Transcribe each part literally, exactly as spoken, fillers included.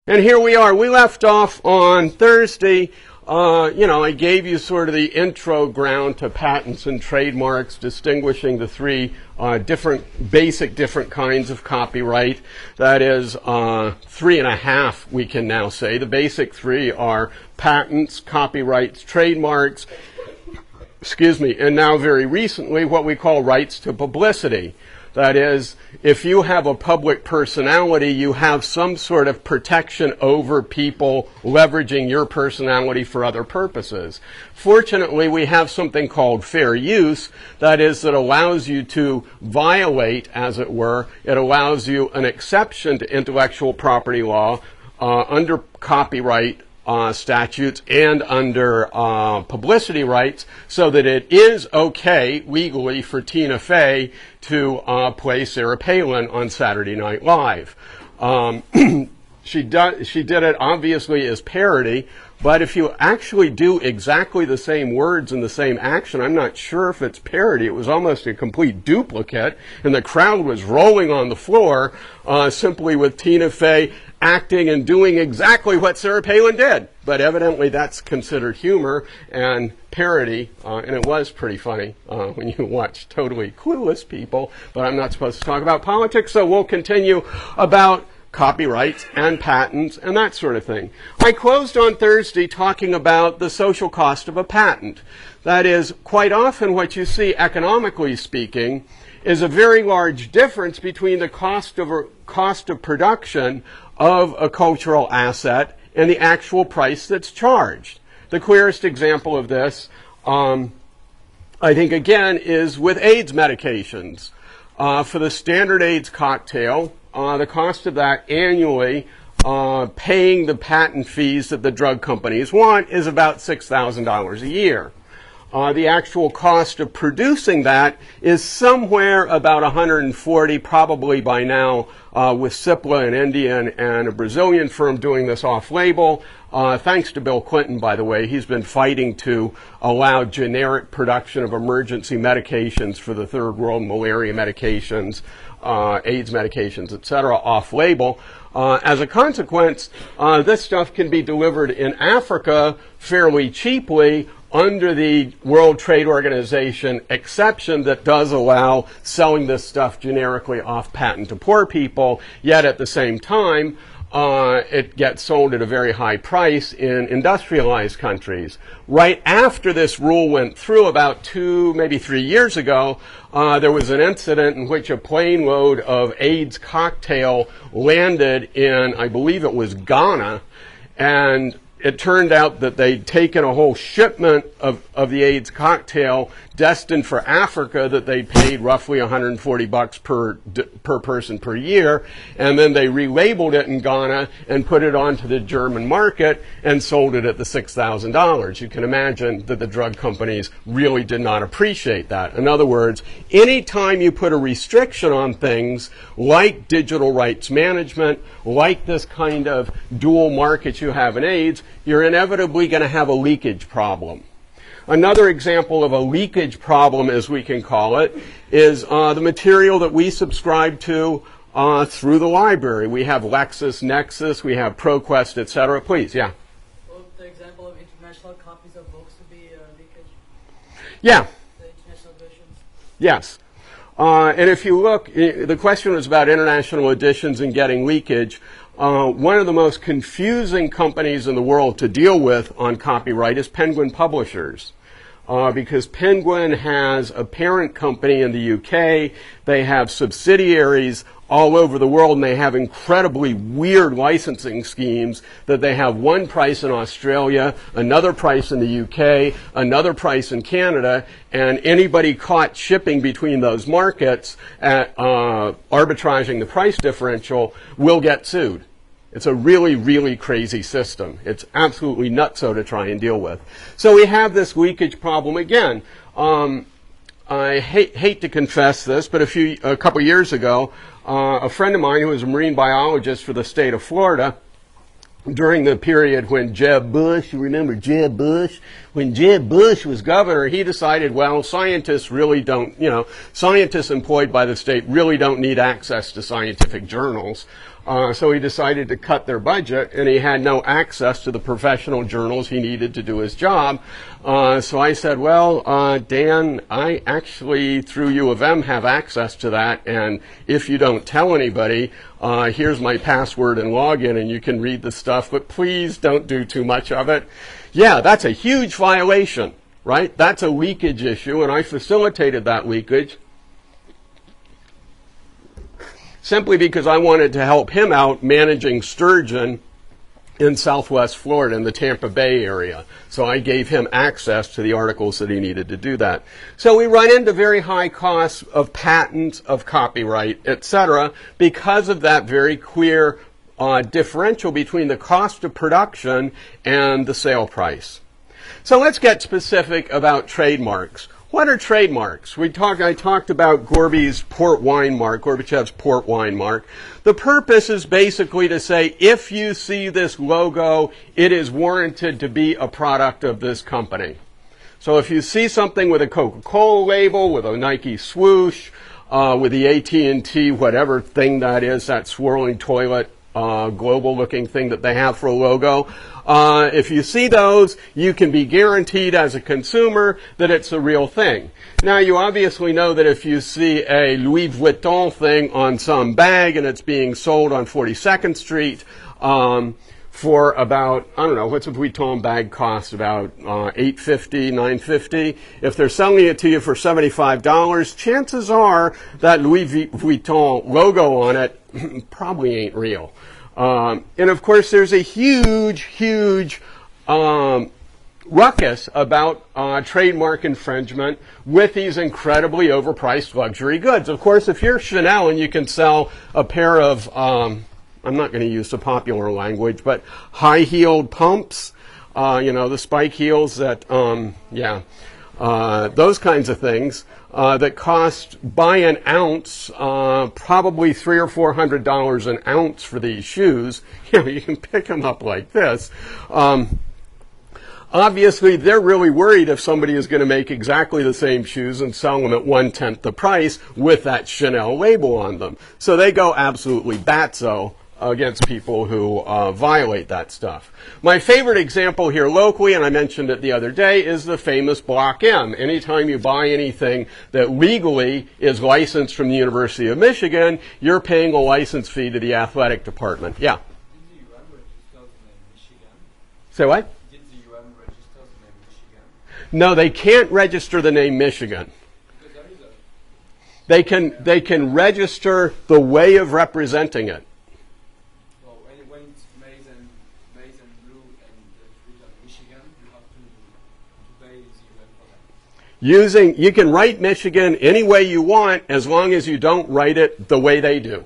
And here we are. We left off on Thursday. Uh, you know, I gave you sort of the intro ground to patents and trademarks, distinguishing the three uh, different, basic different kinds of copyright. That is, uh, three and a half, we can now say. The basic three are patents, copyrights, trademarks, excuse me, and now very recently what we call rights to publicity. That is, if you have a public personality, you have some sort of protection over people leveraging your personality for other purposes. Fortunately, we have something called fair use. That is, that allows you to violate, as it were, it allows you an exception to intellectual property law uh, under copyright Uh, statutes and under uh, publicity rights, so that it is okay legally for Tina Fey to uh, play Sarah Palin on Saturday Night Live. Um, she, do, she did it obviously as parody, but if you actually do exactly the same words and the same action, I'm not sure if it's parody. It was almost a complete duplicate, and the crowd was rolling on the floor uh, simply with Tina Fey acting and doing exactly what Sarah Palin did. But evidently that's considered humor and parody, uh, and it was pretty funny uh, when you watch totally clueless people. But I'm not supposed to talk about politics, so we'll continue about copyrights and patents and that sort of thing. I closed on Thursday talking about the social cost of a patent. That is, quite often what you see, economically speaking, is a very large difference between the cost of, cost of production of a cultural asset and the actual price that's charged. The clearest example of this, um, I think, again, is with AIDS medications. Uh, for the standard AIDS cocktail, uh, the cost of that annually, uh, paying the patent fees that the drug companies want, is about six thousand dollars a year. Uh, the actual cost of producing that is somewhere about one hundred forty, probably by now, uh, with Cipla, an Indian and a Brazilian firm doing this off-label. Uh, thanks to Bill Clinton, by the way. He's been fighting to allow generic production of emergency medications for the third world, malaria medications, uh, AIDS medications, et cetera, off-label. Uh, as a consequence, uh, this stuff can be delivered in Africa fairly cheaply under the World Trade Organization exception that does allow selling this stuff generically off patent to poor people, yet at the same time, uh, it gets sold at a very high price in industrialized countries. Right after this rule went through, about two, maybe three years ago, uh, there was an incident in which a plane load of AIDS cocktail landed in, I believe it was Ghana, and it turned out that they'd taken a whole shipment of, of the AIDS cocktail destined for Africa that they paid roughly one hundred forty bucks per per person per year, and then they relabeled it in Ghana and put it onto the German market and sold it at the six thousand dollars. You can imagine that the drug companies really did not appreciate that. In other words, any time you put a restriction on things like digital rights management, like this kind of dual market you have in AIDS, you're inevitably going to have a leakage problem. Another example of a leakage problem, as we can call it, is uh, the material that we subscribe to uh, through the library. We have LexisNexis, we have ProQuest, et cetera. Please, yeah? Well, the example of international copies of books would be uh, leakage? Yeah. The international editions? Yes. Uh, and if you look, the question was about international editions and getting leakage. Uh, one of the most confusing companies in the world to deal with on copyright is Penguin Publishers. Uh, because Penguin has a parent company in the U K, they have subsidiaries all over the world, and they have incredibly weird licensing schemes that they have one price in Australia, another price in the U K, another price in Canada, and anybody caught shipping between those markets at uh, arbitraging the price differential will get sued. It's a really, really crazy system. It's absolutely nutso to try and deal with. So we have this leakage problem again. Um, I hate, hate to confess this, but a few, a couple years ago, uh, a friend of mine who was a marine biologist for the state of Florida, during the period when Jeb Bush, you remember Jeb Bush? When Jeb Bush was governor, he decided, well, scientists really don't, you know, scientists employed by the state really don't need access to scientific journals. Uh, so he decided to cut their budget, and he had no access to the professional journals he needed to do his job. Uh, so I said, well, uh, Dan, I actually, through U of M, have access to that, and if you don't tell anybody, uh, here's my password and login, and you can read the stuff, but please don't do too much of it. Yeah, that's a huge violation, right? That's a leakage issue, and I facilitated that leakage simply because I wanted to help him out managing sturgeon in Southwest Florida, in the Tampa Bay area. So I gave him access to the articles that he needed to do that. So we run into very high costs of patents, of copyright, et cetera, because of that very clear uh, differential between the cost of production and the sale price. So let's get specific about trademarks. What are trademarks? We talked, I talked about Gorby's port wine mark, Gorbachev's port wine mark. The purpose is basically to say, if you see this logo, it is warranted to be a product of this company. So if you see something with a Coca-Cola label, with a Nike swoosh, uh, with the A T and T, whatever thing that is, that swirling toilet, uh, global looking thing that they have for a logo, Uh, if you see those, you can be guaranteed as a consumer that it's a real thing. Now, you obviously know that if you see a Louis Vuitton thing on some bag and it's being sold on forty-second Street um, for about, I don't know, what's a Vuitton bag cost? About uh, eight fifty, nine fifty. If they're selling it to you for seventy-five dollars, chances are that Louis Vuitton logo on it probably ain't real. Um, and of course, there's a huge, huge um, ruckus about uh, trademark infringement with these incredibly overpriced luxury goods. Of course, if you're Chanel and you can sell a pair of, um, I'm not going to use the popular language, but high-heeled pumps, uh, you know, the spike heels that, um, yeah, uh, those kinds of things. Uh, that cost by an ounce, uh, probably three or four hundred dollars an ounce for these shoes. You know, you can pick them up like this. Um, obviously, they're really worried if somebody is going to make exactly the same shoes and sell them at one tenth the price with that Chanel label on them. So they go absolutely batso against people who uh, violate that stuff. My favorite example here locally, and I mentioned it the other day, is the famous Block M. Anytime you buy anything that legally is licensed from the University of Michigan, you're paying a license fee to the athletic department. Yeah? Did the U M register the name Michigan? Say what? Did the U M register the name Michigan? No, they can't register the name Michigan. Because there is a... They can, they can register the way of representing it. Well, when, when it's maize and, maize and blue and it's written Michigan, you have to, to pay the U M for that. Using, you can write Michigan any way you want as long as you don't write it the way they do.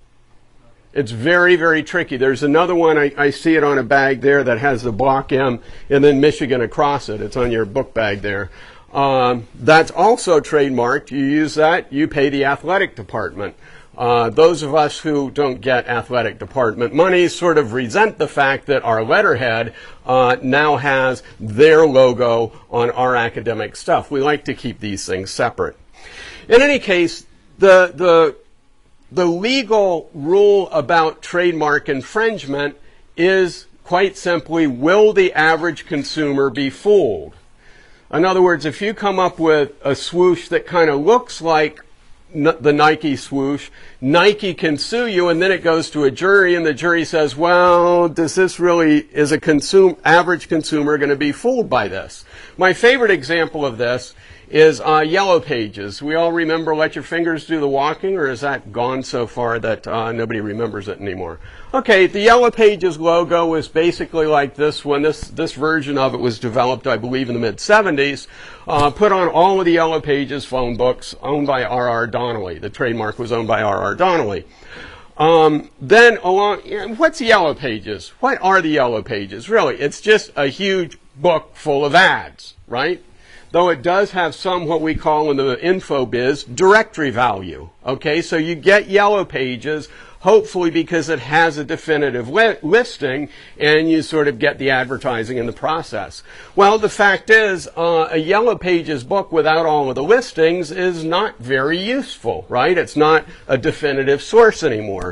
It's very, very tricky. There's another one, I, I see it on a bag there that has the Block M and then Michigan across it. It's on your book bag there. Um, that's also trademarked. You use that, you pay the athletic department. Uh, those of us who don't get athletic department money sort of resent the fact that our letterhead uh, now has their logo on our academic stuff. We like to keep these things separate. In any case, the, the, the legal rule about trademark infringement is quite simply, will the average consumer be fooled? In other words, if you come up with a swoosh that kind of looks like the Nike swoosh, Nike can sue you, and then it goes to a jury, and the jury says, well, does this really, is a consume, average consumer going to be fooled by this? My favorite example of this is uh, Yellow Pages. We all remember Let Your Fingers Do the Walking, or is that gone so far that uh, nobody remembers it anymore? Okay, the Yellow Pages logo is basically like this one. This, this version of it was developed, I believe, in the mid seventies, uh, put on all of the Yellow Pages phone books, owned by R R Donnelley. The trademark was owned by R R Donnelley. Um, then along, what's Yellow Pages? What are the Yellow Pages? Really, it's just a huge book full of ads, right? Though it does have some, what we call in the info biz, directory value. Okay, so you get Yellow Pages, hopefully because it has a definitive li- listing, and you sort of get the advertising in the process. Well, the fact is, uh, a Yellow Pages book without all of the listings is not very useful, right? It's not a definitive source anymore.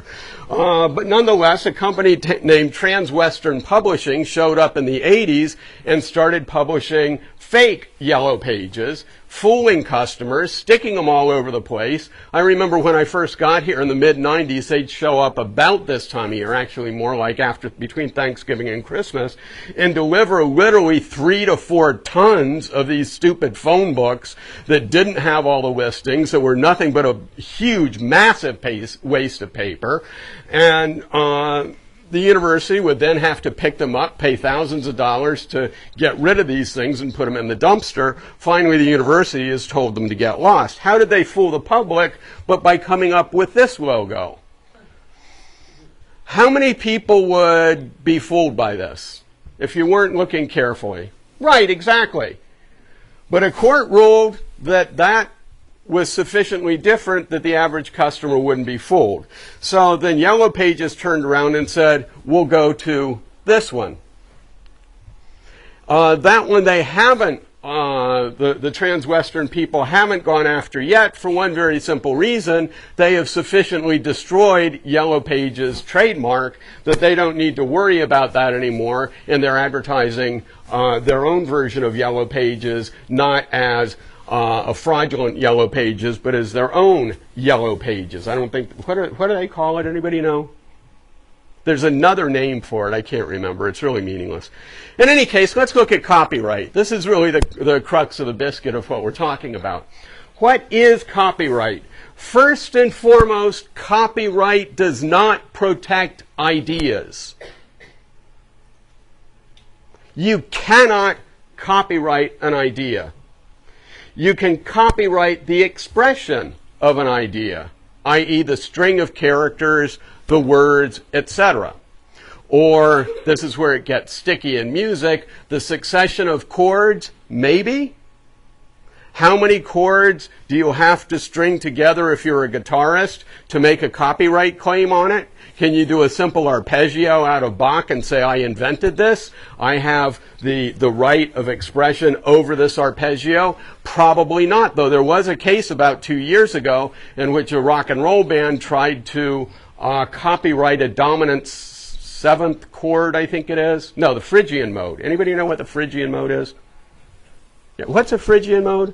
Uh, but nonetheless, a company t- named Transwestern Publishing showed up in the eighties and started publishing fake Yellow Pages, fooling customers, sticking them all over the place. I remember when I first got here in the mid nineties, they'd show up about this time of year, actually more like after between Thanksgiving and Christmas, and deliver literally three to four tons of these stupid phone books that didn't have all the listings, that were nothing but a huge, massive pace, waste of paper. And uh, the university would then have to pick them up, pay thousands of dollars to get rid of these things and put them in the dumpster. Finally, the university has told them to get lost. How did they fool the public? But by coming up with this logo. How many people would be fooled by this if you weren't looking carefully? Right, exactly. But a court ruled that that was sufficiently different that the average customer wouldn't be fooled. So then Yellow Pages turned around and said, we'll go to this one. Uh, that one they haven't, uh, the, the Transwestern people haven't gone after yet for one very simple reason. They have sufficiently destroyed Yellow Pages' trademark that they don't need to worry about that anymore, and they're advertising uh, their own version of Yellow Pages, not as Uh, a fraudulent Yellow Pages, but as their own Yellow Pages. I don't think, what, are, what do they call it? Anybody know? There's another name for it. I can't remember. It's really meaningless. In any case, let's look at copyright. This is really the, the crux of the biscuit of what we're talking about. What is copyright? First and foremost, copyright does not protect ideas. You cannot copyright an idea. You can copyright the expression of an idea, that is the string of characters, the words, et cetera. Or, this is where it gets sticky in music, the succession of chords, maybe. How many chords do you have to string together if you're a guitarist to make a copyright claim on it? Can you do a simple arpeggio out of Bach and say, I invented this? I have the, the right of expression over this arpeggio? Probably not, though there was a case about two years ago in which a rock and roll band tried to uh, copyright a dominant s- seventh chord, I think it is. No, the Phrygian mode. Anybody know what the Phrygian mode is? Yeah, what's a Phrygian mode?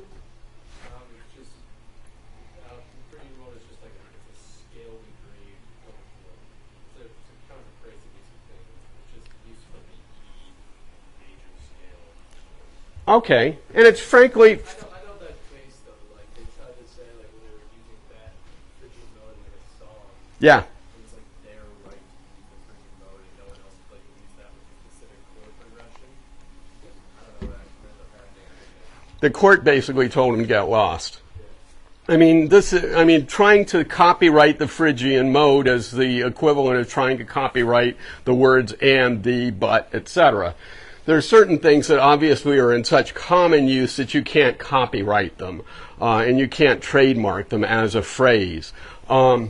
Okay, and it's frankly. I know, I know that case though. Like they tried to say, like when they were using that Phrygian mode in like a song. Yeah. It was like their right to use the Phrygian mode, and no one else like use that would be considered chord progression. I don't know what actually ended up happening. The court basically told him to get lost. I mean, this. I mean, trying to copyright the Phrygian mode is the equivalent of trying to copyright the words and, the, but, et cetera. There are certain things that obviously are in such common use that you can't copyright them, uh, and you can't trademark them as a phrase. Um,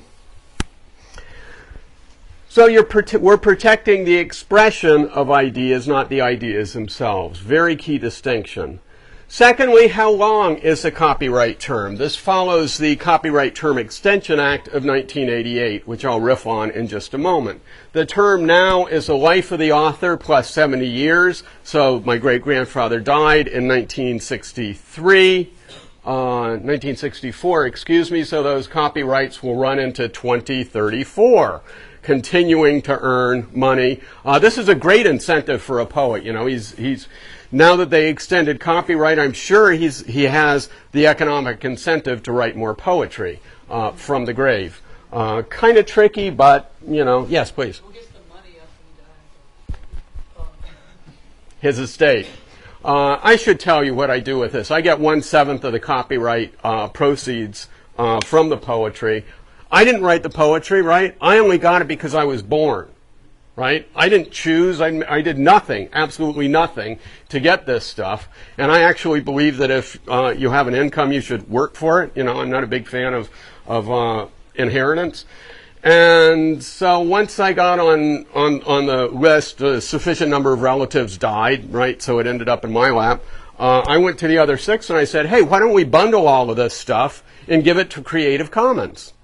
so you're prote- we're protecting the expression of ideas, not the ideas themselves. Very key distinction. Secondly, how long is a copyright term? This follows the Copyright Term Extension Act of nineteen eighty-eight, which I'll riff on in just a moment. The term now is the life of the author plus seventy years. So my great-grandfather died in nineteen sixty-three, uh, nineteen sixty-four, excuse me, so those copyrights will run into twenty thirty-four. Continuing to earn money. Uh, this is a great incentive for a poet. You know, he's he's now that they extended copyright, I'm sure he's he has the economic incentive to write more poetry uh, from the grave. Uh, kind of tricky, but you know, yes, please. Who gets the money after he dies? His estate. Uh, I should tell you what I do with this. I get one seventh of the copyright uh, proceeds uh, from the poetry. I didn't write the poetry, right? I only got it because I was born, right? I didn't choose. I, I did nothing, absolutely nothing, to get this stuff. And I actually believe that if uh, you have an income, you should work for it. You know, I'm not a big fan of of uh, inheritance. And so once I got on on on the list, a sufficient number of relatives died, right? So it ended up in my lap. Uh, I went to the other six and I said, hey, why don't we bundle all of this stuff and give it to Creative Commons?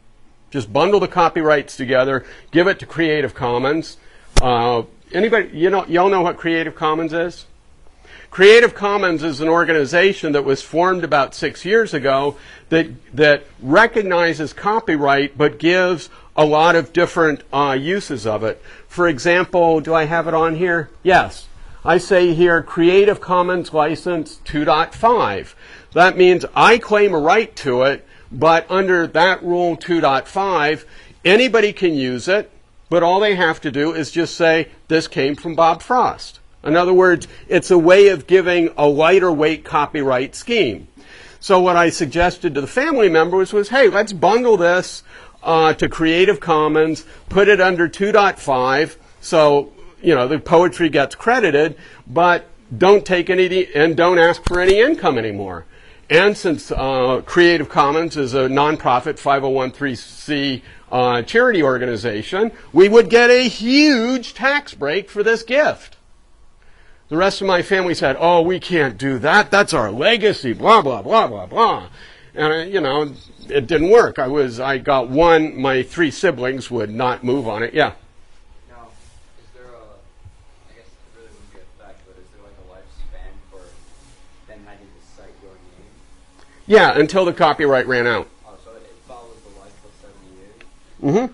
Just bundle the copyrights together, give it to Creative Commons. Uh, anybody, you know, y'all know what Creative Commons is? Creative Commons is an organization that was formed about six years ago that that recognizes copyright but gives a lot of different uh, uses of it. For example, do I have it on here? Yes. I say here Creative Commons License two point five. That means I claim a right to it, but under that rule two point five, anybody can use it, but all they have to do is just say, this came from Bob Frost. In other words, it's a way of giving a lighter weight copyright scheme. So what I suggested to the family members was, hey, let's bundle this uh, to Creative Commons, put it under two point five, so you know the poetry gets credited, but don't take any and don't ask for any income anymore. And since uh, Creative Commons is a nonprofit five oh one c uh, charity organization, we would get a huge tax break for this gift. The rest of my family said, oh, we can't do that. That's our legacy, blah, blah, blah, blah, blah. And, uh, you know, it didn't work. I was, I got one, my three siblings would not move on it. Yeah. Now, is there a, I guess it really wouldn't be a fact, but is there like a lifespan for them having to cite your name? Yeah, until the copyright ran out. Oh, so it follows the life of seventy years? Mm-hmm.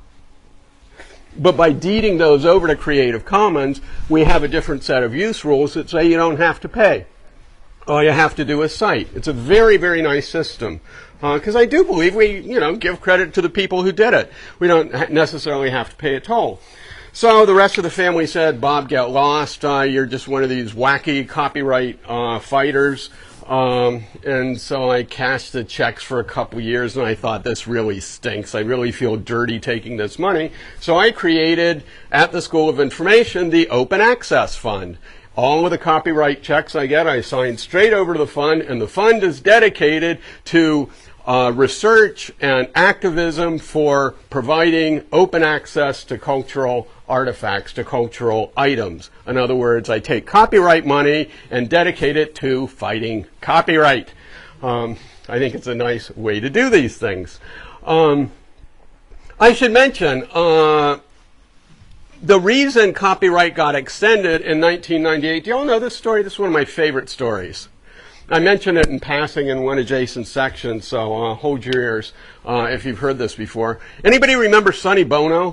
But by deeding those over to Creative Commons, we have a different set of use rules that say you don't have to pay. All you have to do is cite. It's a very, very nice system. Because uh, I do believe we, you know, give credit to the people who did it. We don't ha- necessarily have to pay a toll. So the rest of the family said, Bob, get lost. Uh, you're just one of these wacky copyright uh, fighters. Um, and so I cashed the checks for a couple years, and I thought, this really stinks. I really feel dirty taking this money. So I created, at the School of Information, the Open Access Fund. All of the copyright checks I get, I sign straight over to the fund, and the fund is dedicated to uh, research and activism for providing open access to cultural artifacts, to cultural items. In other words, I take copyright money and dedicate it to fighting copyright. Um, I think it's a nice way to do these things. Um, I should mention, uh, the reason copyright got extended in nineteen ninety-eight, do you all know this story? This is one of my favorite stories. I mentioned it in passing in one adjacent section, so uh, hold your ears uh, if you've heard this before. Anybody remember Sonny Bono?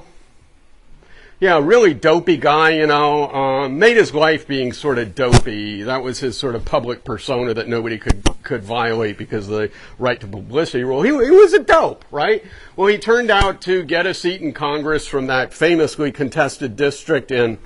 Yeah, really dopey guy, you know, uh, made his life being sort of dopey. That was his sort of public persona that nobody could could violate because of the right to publicity rule. He, he was a dope, right? Well, he turned out to get a seat in Congress from that famously contested district in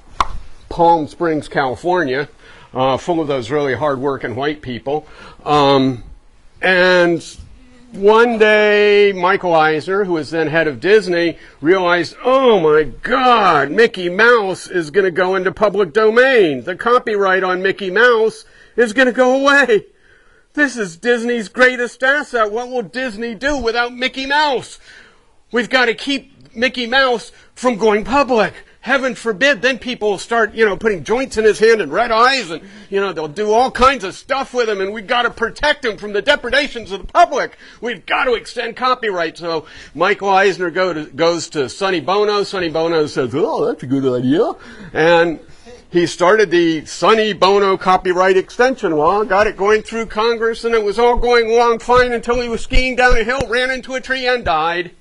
Palm Springs, California, uh, full of those really hard-working white people. Um, and one day, Michael Eisner, who was then head of Disney, realized, oh my God, Mickey Mouse is going to go into public domain. The copyright on Mickey Mouse is going to go away. This is Disney's greatest asset. What will Disney do without Mickey Mouse? We've got to keep Mickey Mouse from going public. Heaven forbid, then people will start, you know, putting joints in his hand and red eyes, and, you know, they'll do all kinds of stuff with him, and we've got to protect him from the depredations of the public. We've got to extend copyright. So Michael Eisner go to, goes to Sonny Bono. Sonny Bono says, oh, that's a good idea. And he started the Sonny Bono copyright extension law, got it going through Congress, and it was all going along fine until he was skiing down a hill, ran into a tree, and died.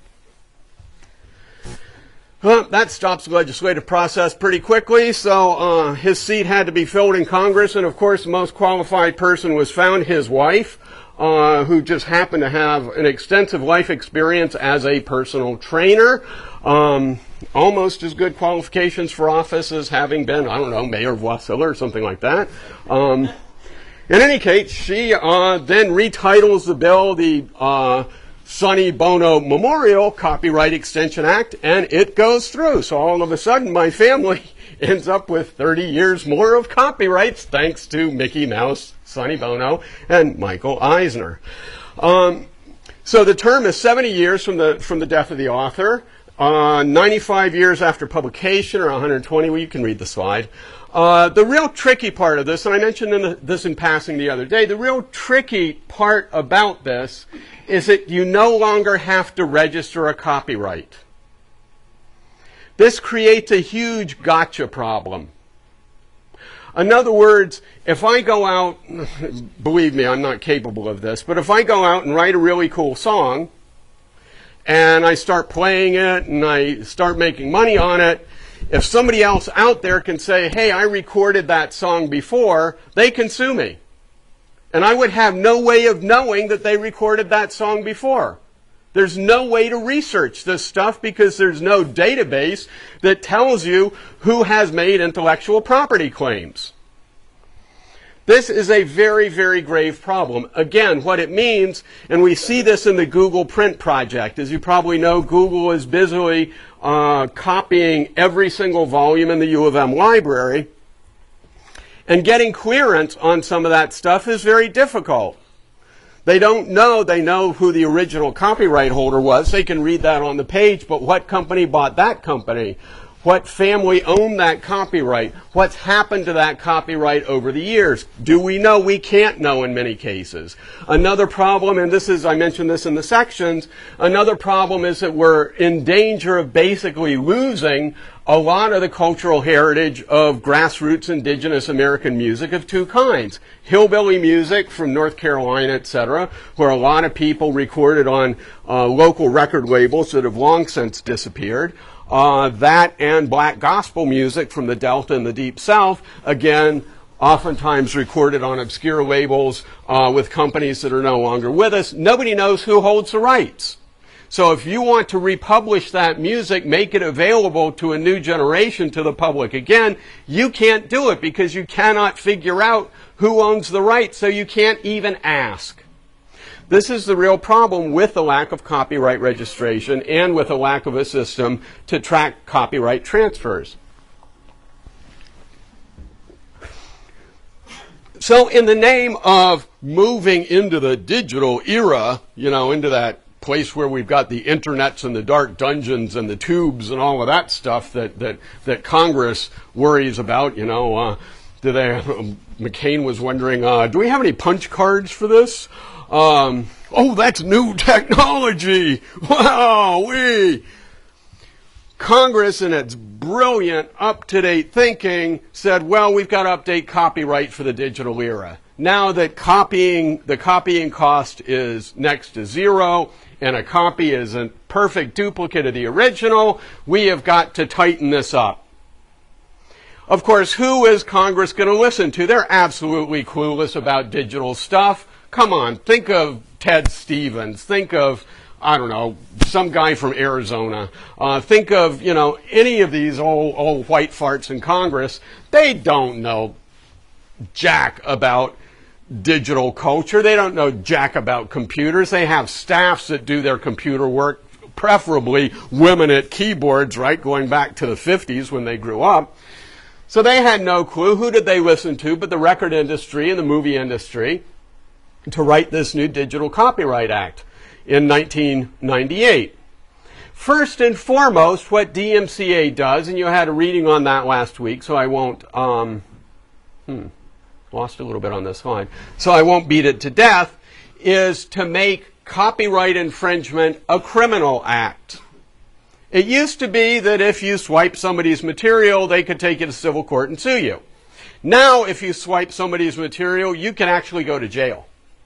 Well, that stops the legislative process pretty quickly, so uh, his seat had to be filled in Congress, and of course the most qualified person was found, his wife, uh, who just happened to have an extensive life experience as a personal trainer, um, almost as good qualifications for office as having been, I don't know, mayor of Wasilla or something like that. Um, in any case, she uh, then retitles the bill the uh, Sonny Bono Memorial Copyright Extension Act, and it goes through. So all of a sudden, my family ends up with thirty years more of copyrights, thanks to Mickey Mouse, Sonny Bono, and Michael Eisner. Um, so the term is seventy years from the from the death of the author. uh, ninety-five years after publication, or one hundred twenty, well, you can read the slide. Uh, the real tricky part of this, and I mentioned in the, this in passing the other day, the real tricky part about this is that you no longer have to register a copyright. This creates a huge gotcha problem. In other words, if I go out, believe me, I'm not capable of this, but if I go out and write a really cool song, and I start playing it, and I start making money on it, if somebody else out there can say, hey, I recorded that song before, they can sue me. And I would have no way of knowing that they recorded that song before. There's no way to research this stuff because there's no database that tells you who has made intellectual property claims. This is a very, very grave problem. Again, what it means, and we see this in the Google Print project. As you probably know, Google is busily uh, copying every single volume in the U of M library. And getting clearance on some of that stuff is very difficult. They don't know, they know who the original copyright holder was. They can read that on the page, but what company bought that company? What family owned that copyright? What's happened to that copyright over the years? Do we know? We can't know in many cases. Another problem, and this is, I mentioned this in the sections, another problem is that we're in danger of basically losing a lot of the cultural heritage of grassroots indigenous American music of two kinds. Hillbilly music from North Carolina, et cetera, where a lot of people recorded on uh, local record labels that have long since disappeared. Uh, that and black gospel music from the Delta and the Deep South, again, oftentimes recorded on obscure labels uh, with companies that are no longer with us. Nobody knows who holds the rights. So if you want to republish that music, make it available to a new generation, to the public again, you can't do it because you cannot figure out who owns the rights, so you can't even ask. This is the real problem with the lack of copyright registration and with a lack of a system to track copyright transfers. So in the name of moving into the digital era, you know, into that place where we've got the internets and the dark dungeons and the tubes and all of that stuff that that, that Congress worries about, you know, uh, do they, um, McCain was wondering, uh, do we have any punch cards for this? Um, oh, that's new technology. Wow, we. Congress, in its brilliant, up-to-date thinking, said, well, we've got to update copyright for the digital era. Now that copying, the copying cost is next to zero, and a copy is a perfect duplicate of the original, we have got to tighten this up. Of course, who is Congress going to listen to? They're absolutely clueless about digital stuff. Come on, think of Ted Stevens. Think of, I don't know, some guy from Arizona. Uh, think of, you know, any of these old, old white farts in Congress. They don't know jack about digital culture. They don't know jack about computers. They have staffs that do their computer work, preferably women at keyboards, right, going back to the fifties when they grew up. So they had no clue. Who did they listen to but the record industry and the movie industry to write this new Digital Copyright Act in nineteen ninety-eight. First and foremost, what D M C A does, and you had a reading on that last week, so I won't, um, hmm, lost a little bit on this slide, so I won't beat it to death, is to make copyright infringement a criminal act. It used to be that if you swipe somebody's material, they could take it to civil court and sue you. Now, if you swipe somebody's material, you can actually go to jail.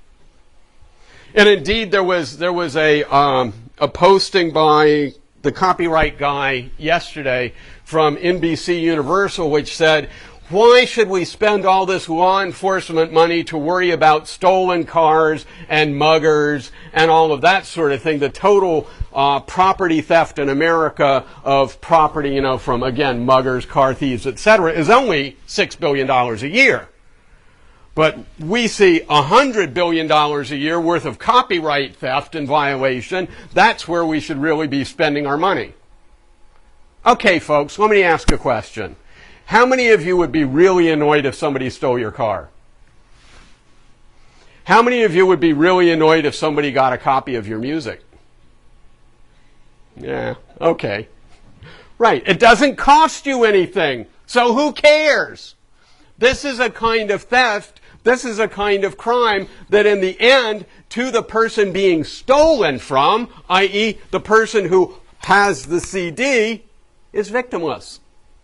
And indeed, there was there was a um, a posting by the copyright guy yesterday from N B C Universal, which said, "Why should we spend all this law enforcement money to worry about stolen cars and muggers and all of that sort of thing? The total uh, property theft in America of property, you know, from again muggers, car thieves, et cetera, is only six billion dollars a year." But we see one hundred billion dollars a year worth of copyright theft and violation. That's where we should really be spending our money. Okay, folks, let me ask a question. How many of you would be really annoyed if somebody stole your car? How many of you would be really annoyed if somebody got a copy of your music? Yeah, okay. Right, it doesn't cost you anything, so who cares? This is a kind of theft, this is a kind of crime that in the end, to the person being stolen from, that is the person who has the C D, is victimless.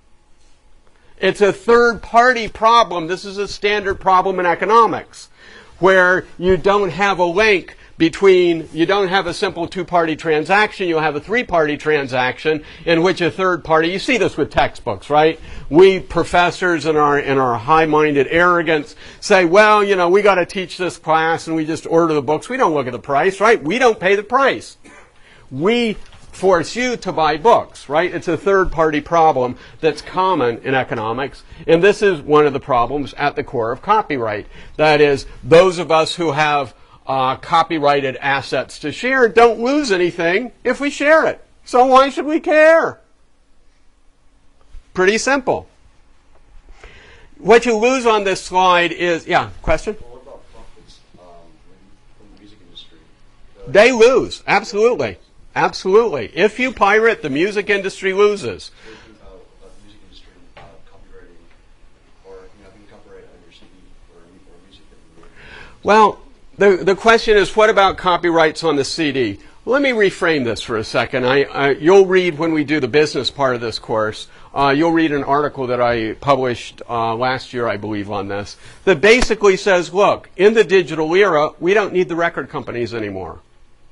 It's a third-party problem. This is a standard problem in economics, where you don't have a link between, you don't have a simple two-party transaction, you have a three-party transaction in which a third party, you see this with textbooks, right? We professors in our, in our high-minded arrogance say, well, you know, we got to teach this class and we just order the books. We don't look at the price, right? We don't pay the price. We force you to buy books, right? It's a third-party problem that's common in economics, and this is one of the problems at the core of copyright. That is, those of us who have uh, copyrighted assets to share don't lose anything if we share it. So why should we care? Pretty simple. What you lose on this slide is, yeah, question? Well, what about profits um, from the music industry? The They lose, absolutely. Absolutely. If you pirate, the music industry loses. Speaking of, about the music industry, uh, copywriting, or you know, having copyright on your C D or, or music that you made. Well, the, the question is, what about copyrights on the C D? Let me reframe this for a second. I, I, you'll read when we do the business part of this course, uh, you'll read an article that I published uh, last year, I believe, on this, that basically says, look, in the digital era, we don't need the record companies anymore.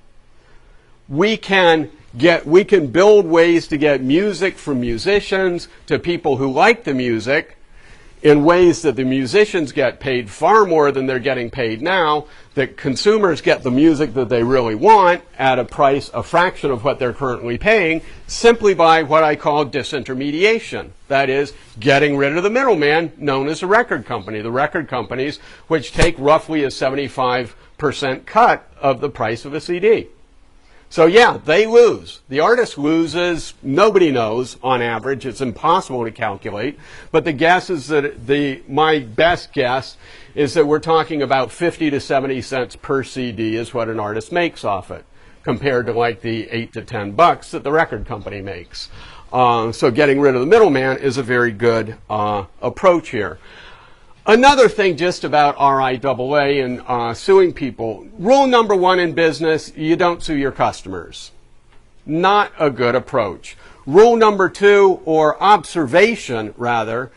We can get, we can build ways to get music from musicians to people who like the music in ways that the musicians get paid far more than they're getting paid now, that consumers get the music that they really want at a price, a fraction of what they're currently paying, simply by what I call disintermediation. That is, getting rid of the middleman known as a record company. The record companies, which take roughly a seventy-five percent cut of the price of a C D. So yeah, they lose. The artist loses. Nobody knows on average. It's impossible to calculate. But the guess is that the my best guess is that we're talking about fifty to seventy cents per C D is what an artist makes off it, compared to like the eight to ten bucks that the record company makes. Uh, so getting rid of the middleman is a very good uh, approach here. Another thing just about R I A A and uh, suing people. Rule number one in business, you don't sue your customers. Not a good approach. Rule number two, or observation rather,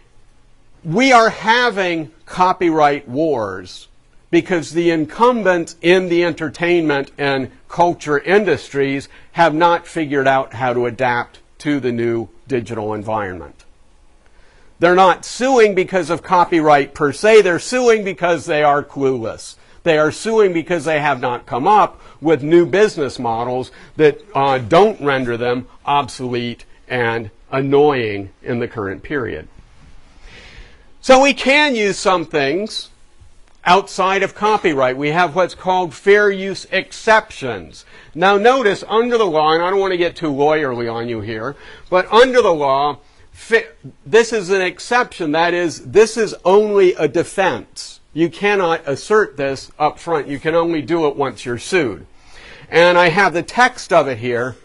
we are having copyright wars because the incumbents in the entertainment and culture industries have not figured out how to adapt to the new digital environment. They're not suing because of copyright per se. They're suing because they are clueless. They are suing because they have not come up with new business models that uh, don't render them obsolete and annoying in the current period. So we can use some things outside of copyright. We have what's called fair use exceptions. Now notice, under the law, and I don't want to get too lawyerly on you here, but under the law, this is an exception. That is, this is only a defense. You cannot assert this up front. You can only do it once you're sued. And I have the text of it here.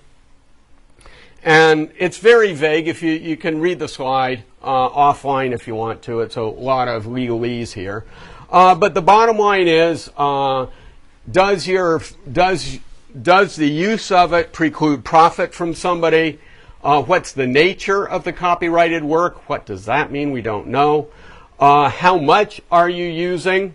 And it's very vague. If you, you can read the slide uh, offline if you want to. It's a lot of legalese here. Uh, but the bottom line is, uh, does your does does the use of it preclude profit from somebody? Uh, what's the nature of the copyrighted work? What does that mean? We don't know. Uh, how much are you using?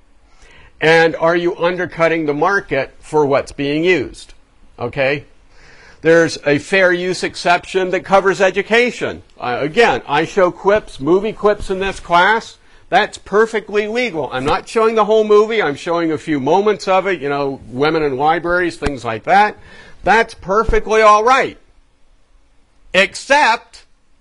And are you undercutting the market for what's being used? Okay? There's a fair use exception that covers education. Uh, again, I show clips, movie clips in this class. That's perfectly legal. I'm not showing the whole movie. I'm showing a few moments of it, you know, women in libraries, things like that. That's perfectly all right. Except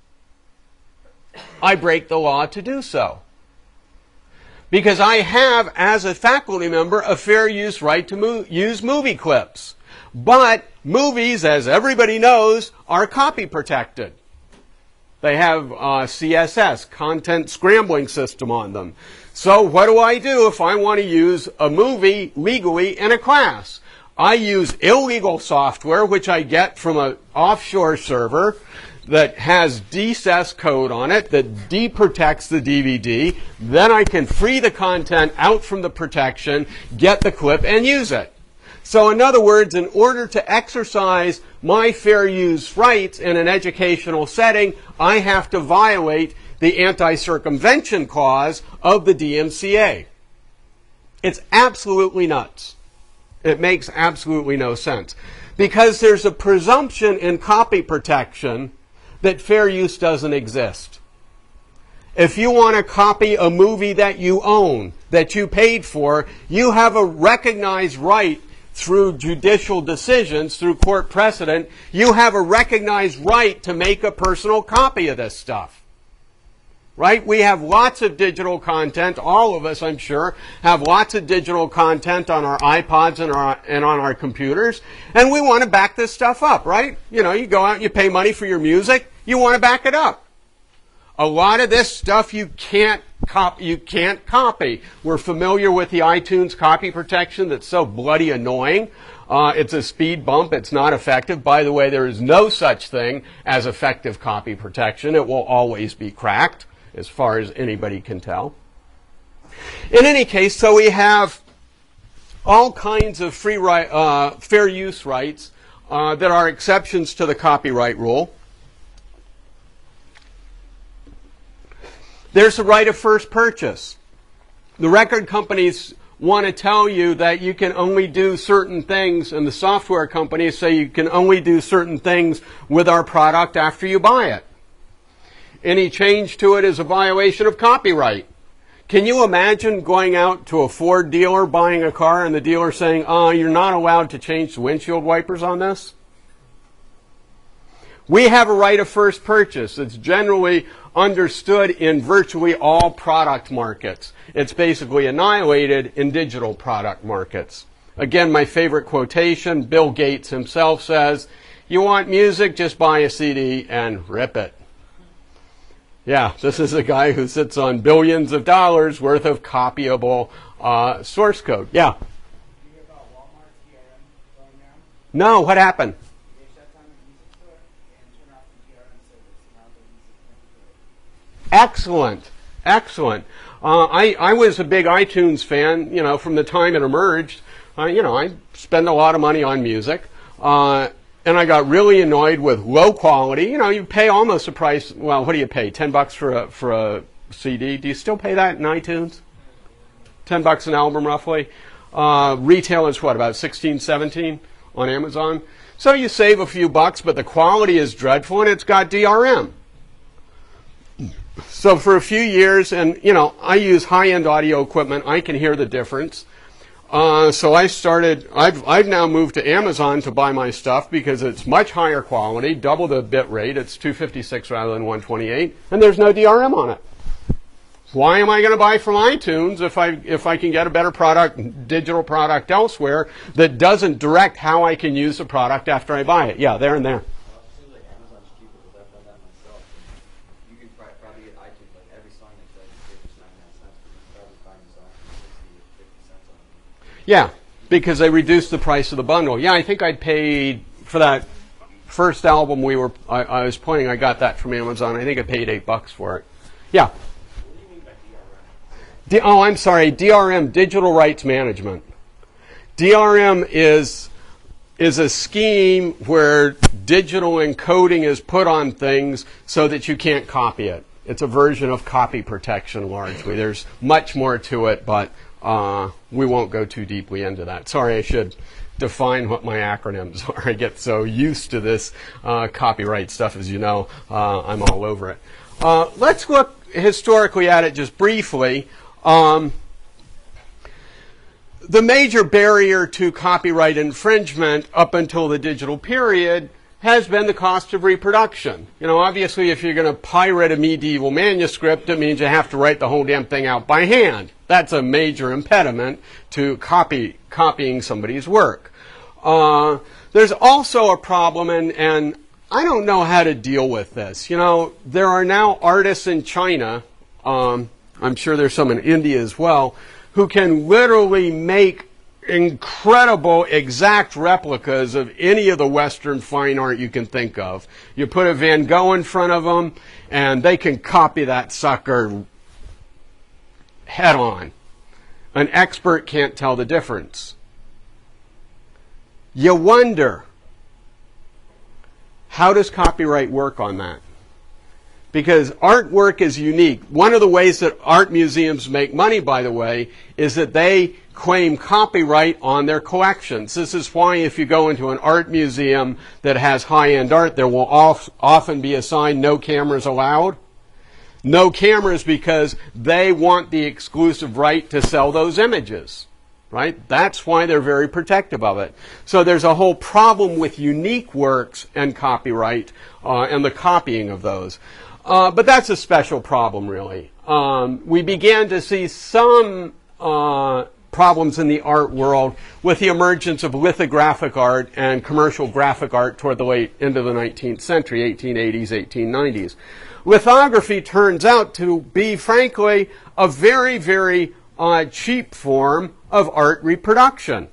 I break the law to do so. Because I have, as a faculty member, a fair use right to mo- use movie clips. But movies, as everybody knows, are copy protected. They have uh, C S S, content scrambling system on them. So what do I do if I want to use a movie legally in a class? I use illegal software, which I get from an offshore server that has D S S code on it that deprotects the D V D. Then I can free the content out from the protection, get the clip, and use it. So in other words, in order to exercise my fair use rights in an educational setting, I have to violate the anti-circumvention clause of the D M C A. It's absolutely nuts. It makes absolutely no sense. Because there's a presumption in copy protection that fair use doesn't exist. If you want to copy a movie that you own, that you paid for, you have a recognized right through judicial decisions, through court precedent, you have a recognized right to make a personal copy of this stuff. Right? We have lots of digital content. All of us, I'm sure, have lots of digital content on our iPods and, our, and on our computers. And we want to back this stuff up, right? You know, you go out and you pay money for your music. You want to back it up. A lot of this stuff you can't copy. You can't copy. We're familiar with the iTunes copy protection that's so bloody annoying. Uh, it's a speed bump. It's not effective. By the way, there is no such thing as effective copy protection. It will always be cracked, as far as anybody can tell. In any case, so we have all kinds of free right, uh, fair use rights uh, that are exceptions to the copyright rule. There's the right of first purchase. The record companies want to tell you that you can only do certain things, and the software companies say you can only do certain things with our product after you buy it. Any change to it is a violation of copyright. Can you imagine going out to a Ford dealer buying a car and the dealer saying, oh, you're not allowed to change the windshield wipers on this? We have a right of first purchase. It's generally understood in virtually all product markets. It's basically annihilated in digital product markets. Again, my favorite quotation, Bill Gates himself says, you want music, just buy a C D and rip it. Yeah, this is a guy who sits on billions of dollars worth of copyable uh, source code. Yeah. Did you hear about Walmart D R M going down? No, what happened? They shut down the music store and turned off the D R M service. Now the music can't be Excellent, excellent. Uh, I I was a big iTunes fan. You know, from the time it emerged. Uh, you know, I spend a lot of money on music. Uh, And I got really annoyed with low quality. You know, you pay almost the price. Well, what do you pay? Ten bucks for a for a C D. Do you still pay that in iTunes? Ten bucks an album, roughly. Uh, retail is what, about sixteen, seventeen on Amazon. So you save a few bucks, but the quality is dreadful, and it's got D R M. So for a few years, and you know, I use high-end audio equipment. I can hear the difference. Uh, so I started, I've, I've now moved to Amazon to buy my stuff because it's much higher quality, double the bit rate. It's two fifty-six rather than one twenty-eight, and there's no D R M on it. Why am I going to buy from iTunes if I, if I can get a better product, digital product elsewhere that doesn't direct how I can use the product after I buy it? Yeah, there and there. Well, it seems like Amazon's cheaper because I've done that myself. You can probably, probably get iTunes, like every song that says it's ninety-nine cents, but you can probably find a song for sixty or fifty cents on it. Yeah, because they reduced the price of the bundle. Yeah, I think I paid for that first album we were I, I was playing. I got that from Amazon. I think I paid eight bucks for it. Yeah. What do you mean by D R M? D- oh, I'm sorry. D R M, Digital Rights Management. D R M is is a scheme where digital encoding is put on things so that you can't copy it. It's a version of copy protection largely. There's much more to it, but uh, we won't go too deeply into that. Sorry, I should define what my acronyms are. I get so used to this uh, copyright stuff, as you know. Uh, I'm all over it. Uh, let's look historically at it just briefly. Um, the major barrier to copyright infringement up until the digital period has been the cost of reproduction. You know, obviously, if you're going to pirate a medieval manuscript, it means you have to write the whole damn thing out by hand. That's a major impediment to copy copying somebody's work. Uh, there's also a problem, and, and I don't know how to deal with this. You know, there are now artists in China, um, I'm sure there's some in India as well, who can literally make incredible exact replicas of any of the Western fine art you can think of. You put a Van Gogh in front of them, and they can copy that sucker head on. An expert can't tell the difference. You wonder, how does copyright work on that? Because artwork is unique. One of the ways that art museums make money, by the way, is that they claim copyright on their collections. This is why if you go into an art museum that has high-end art, there will off, often be a sign, no cameras allowed. No cameras because they want the exclusive right to sell those images. Right? That's why they're very protective of it. So there's a whole problem with unique works and copyright uh, and the copying of those. Uh, but that's a special problem, really. Um, we began to see some uh, problems in the art world with the emergence of lithographic art and commercial graphic art toward the late end of the nineteenth century, eighteen eighties, eighteen nineties. Lithography turns out to be, frankly, a very, very uh, cheap form of art reproduction.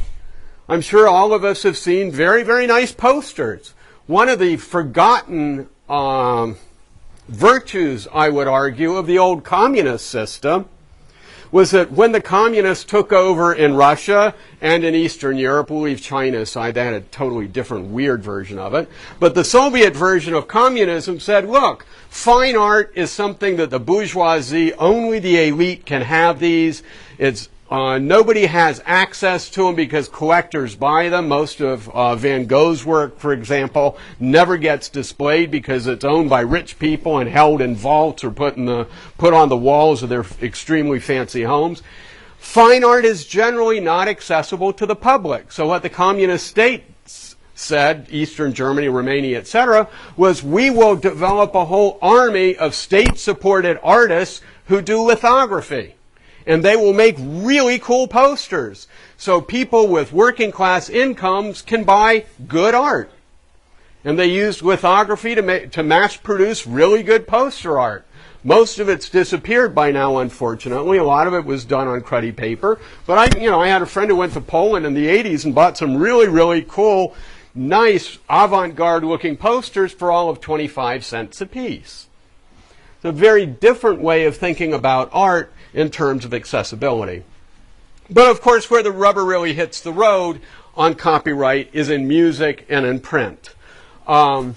I'm sure all of us have seen very, very nice posters. One of the forgotten um, virtues, I would argue, of the old communist system was that when the communists took over in Russia and in Eastern Europe, we'll leave China aside, they had a totally different, weird version of it. But the Soviet version of communism said, look, fine art is something that the bourgeoisie, only the elite can have these. It's Uh, nobody has access to them because collectors buy them. Most of uh, Van Gogh's work, for example, never gets displayed because it's owned by rich people and held in vaults or put in the put on the walls of their extremely fancy homes. Fine art is generally not accessible to the public. So what the communist states said, Eastern Germany, Romania, et cetera, was we will develop a whole army of state-supported artists who do lithography. And they will make really cool posters. So people with working class incomes can buy good art. And they used lithography to, ma- to mass produce really good poster art. Most of it's disappeared by now, unfortunately. A lot of it was done on cruddy paper. But I, you know, I had a friend who went to Poland in the eighties and bought some really, really cool, nice, avant-garde looking posters for all of twenty-five cents a piece. It's a very different way of thinking about art in terms of accessibility. But of course, where the rubber really hits the road on copyright is in music and in print. Um,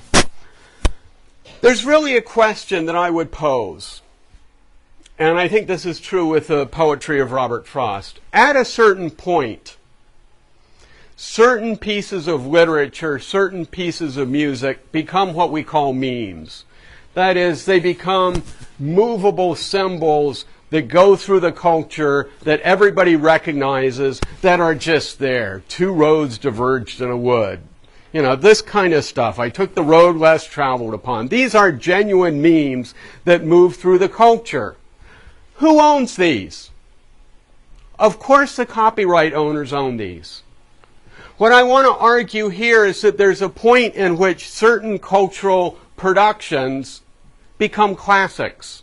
there's really a question that I would pose, and I think this is true with the poetry of Robert Frost. At a certain point, certain pieces of literature, certain pieces of music become what we call memes. That is, they become movable symbols that go through the culture that everybody recognizes that are just there. Two roads diverged in a wood. You know, this kind of stuff. I took the road less traveled upon. These are genuine memes that move through the culture. Who owns these? Of course the copyright owners own these. What I want to argue here is that there's a point in which certain cultural productions become classics.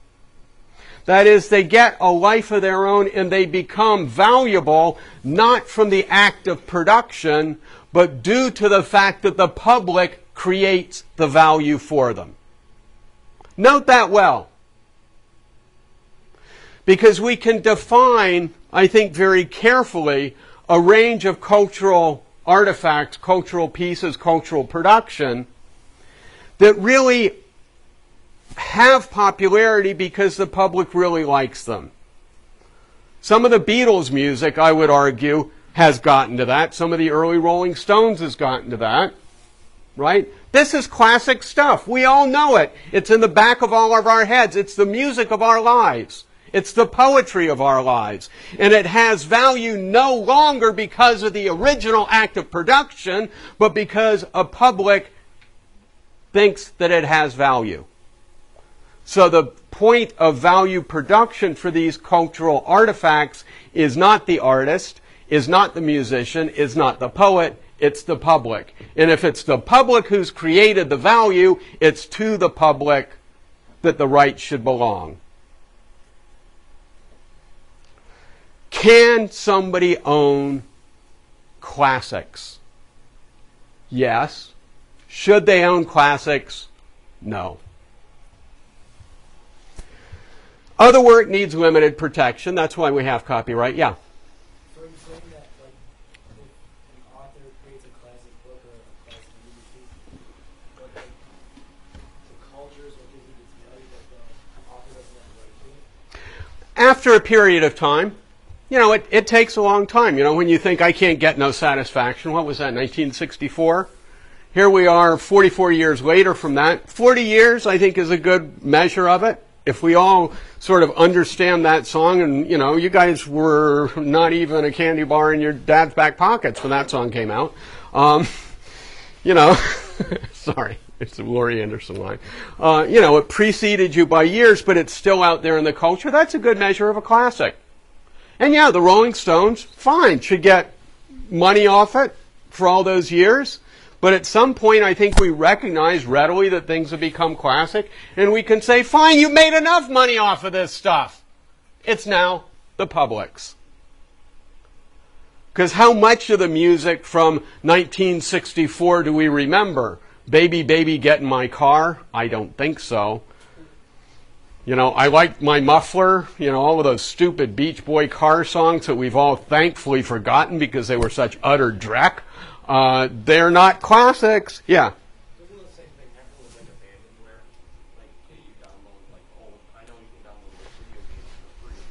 That is, they get a life of their own and they become valuable not from the act of production, but due to the fact that the public creates the value for them. Note that well. Because we can define, I think very carefully, a range of cultural artifacts, cultural pieces, cultural production that really have popularity because the public really likes them. Some of the Beatles music, I would argue, has gotten to that. Some of the early Rolling Stones has gotten to that. Right? This is classic stuff. We all know it. It's in the back of all of our heads. It's the music of our lives. It's the poetry of our lives. And it has value no longer because of the original act of production, but because a public thinks that it has value. So the point of value production for these cultural artifacts is not the artist, is not the musician, is not the poet, it's the public. And if it's the public who's created the value, it's to the public that the rights should belong. Can somebody own classics? Yes. Should they own classics? No. Other work needs limited protection. That's why we have copyright. Yeah. So are you saying that, like, if an author creates a classic book or a classic movie piece, but like, the cultures or things that gets valued that the author doesn't have the right to it? After a period of time, you know, it, it takes a long time. You know, when you think, I can't get no satisfaction, what was that, nineteen sixty-four? Here we are forty-four years later from that. forty years, I think, is a good measure of it. If we all sort of understand that song, and, you know, you guys were not even a candy bar in your dad's back pockets when that song came out. Um, you know, sorry, it's a Laurie Anderson line. Uh, you know, it preceded you by years, but it's still out there in the culture. That's a good measure of a classic. And yeah, the Rolling Stones, fine, should get money off it for all those years. But at some point, I think we recognize readily that things have become classic, and we can say, fine, you made enough money off of this stuff. It's now the public's. Because how much of the music from nineteen sixty-four do we remember? Baby, Baby, Get in My Car? I don't think so. You know, I like My Muffler, you know, all of those stupid Beach Boy car songs that we've all thankfully forgotten because they were such utter dreck. Uh, they're not classics. Yeah. Doesn't the same thing happen with like abandonware? Like, can you download like old? I know you can download like video games for free.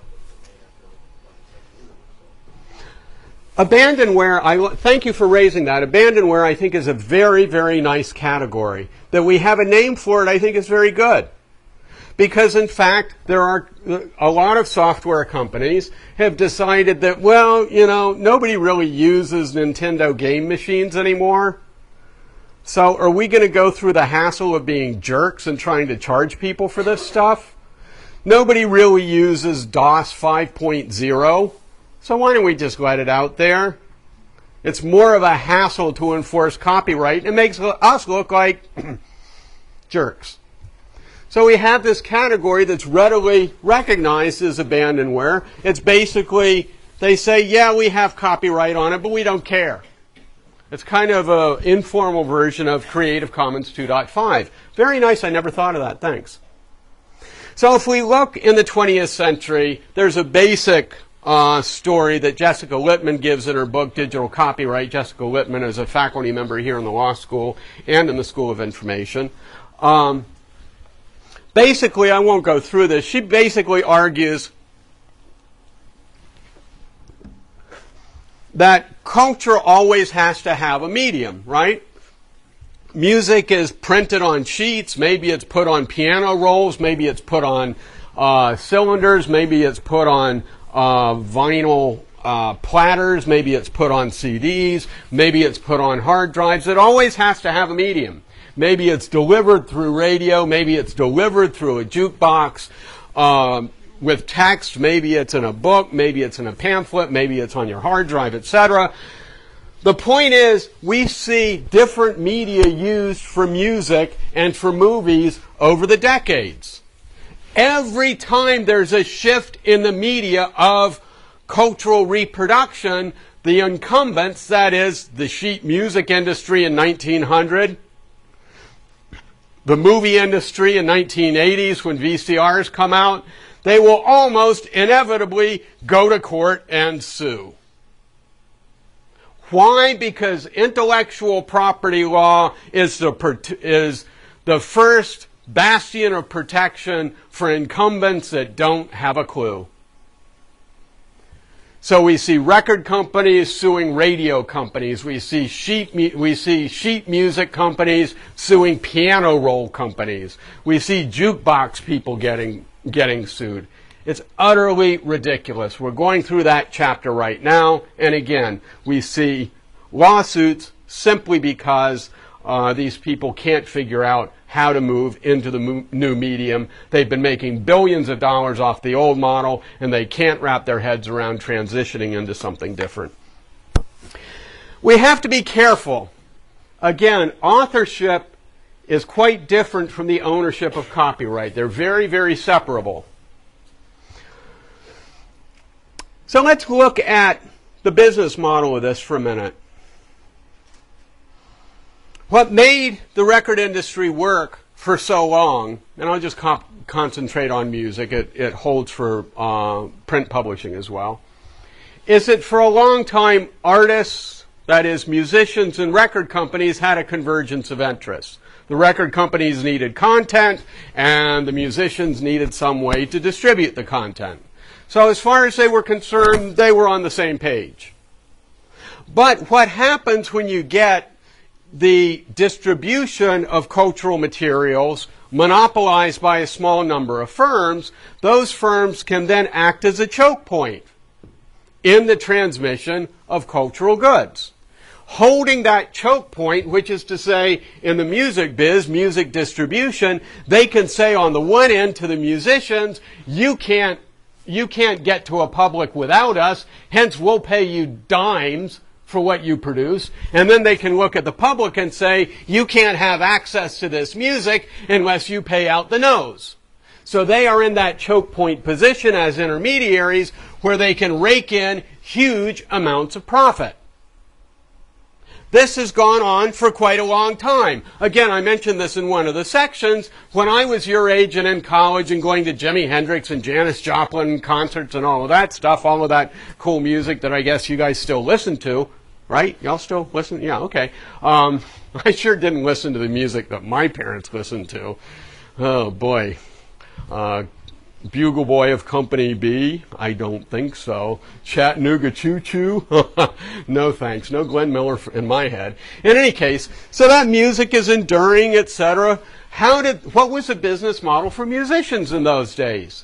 And sometimes it's made after like years or so. Abandonware, I thank you for raising that. Abandonware, I think, is a very, very nice category. That we have a name for it, I think, is very good. Because, in fact, there are a lot of software companies have decided that, well, you know, nobody really uses Nintendo game machines anymore. So are we going to go through the hassle of being jerks and trying to charge people for this stuff? Nobody really uses DOS five point oh. So why don't we just let it out there? It's more of a hassle to enforce copyright. It makes us look like jerks. So we have this category that's readily recognized as abandonware. It's basically, they say, yeah, we have copyright on it, but we don't care. It's kind of an informal version of Creative Commons two point five. Very nice. I never thought of that. Thanks. So if we look in the twentieth century, there's a basic uh, story that Jessica Littman gives in her book, Digital Copyright. Jessica Littman is a faculty member here in the law school and in the School of Information. Um, Basically, I won't go through this. She basically argues that culture always has to have a medium, right? Music is printed on sheets. Maybe it's put on piano rolls. Maybe it's put on uh, cylinders. Maybe it's put on uh, vinyl uh, platters. Maybe it's put on C Ds. Maybe it's put on hard drives. It always has to have a medium. Maybe it's delivered through radio. Maybe it's delivered through a jukebox um, with text. Maybe it's in a book. Maybe it's in a pamphlet. Maybe it's on your hard drive, et cetera. The point is, we see different media used for music and for movies over the decades. Every time there's a shift in the media of cultural reproduction, the incumbents, that is, the sheet music industry in nineteen hundred, the movie industry in nineteen eighties when V C Rs come out, they will almost inevitably go to court and sue. Why? Because intellectual property law is the, is the first bastion of protection for incumbents that don't have a clue. So we see record companies suing radio companies. We see sheet mu- we see sheet music companies suing piano roll companies. We see jukebox people getting getting sued. It's utterly ridiculous. We're going through that chapter right now, and again, we see lawsuits simply because uh, these people can't figure out how to move into the mo- new medium. They've been making billions of dollars off the old model, and they can't wrap their heads around transitioning into something different. We have to be careful. Again, authorship is quite different from the ownership of copyright. They're very, very separable. So let's look at the business model of this for a minute. What made the record industry work for so long, and I'll just comp- concentrate on music, it, it holds for uh, print publishing as well, is that for a long time artists, that is musicians and record companies, had a convergence of interests. The record companies needed content and the musicians needed some way to distribute the content. So as far as they were concerned, they were on the same page. But what happens when you get the distribution of cultural materials monopolized by a small number of firms, those firms can then act as a choke point in the transmission of cultural goods. Holding that choke point, which is to say, in the music biz, music distribution, they can say on the one end to the musicians, you can't, you can't get to a public without us, hence we'll pay you dimes for what you produce. And then they can look at the public and say, you can't have access to this music unless you pay out the nose. So they are in that choke point position as intermediaries where they can rake in huge amounts of profit. This has gone on for quite a long time. Again, I mentioned this in one of the sections. When I was your age and in college and going to Jimi Hendrix and Janis Joplin concerts and all of that stuff, all of that cool music that I guess you guys still listen to, right? Y'all still listen? Yeah, okay. Um, I sure didn't listen to the music that my parents listened to. Oh, boy. Uh, Bugle Boy of Company B? I don't think so. Chattanooga Choo Choo? No thanks. No Glenn Miller in my head. In any case, so that music is enduring, et cetera. How did, what was the business model for musicians in those days?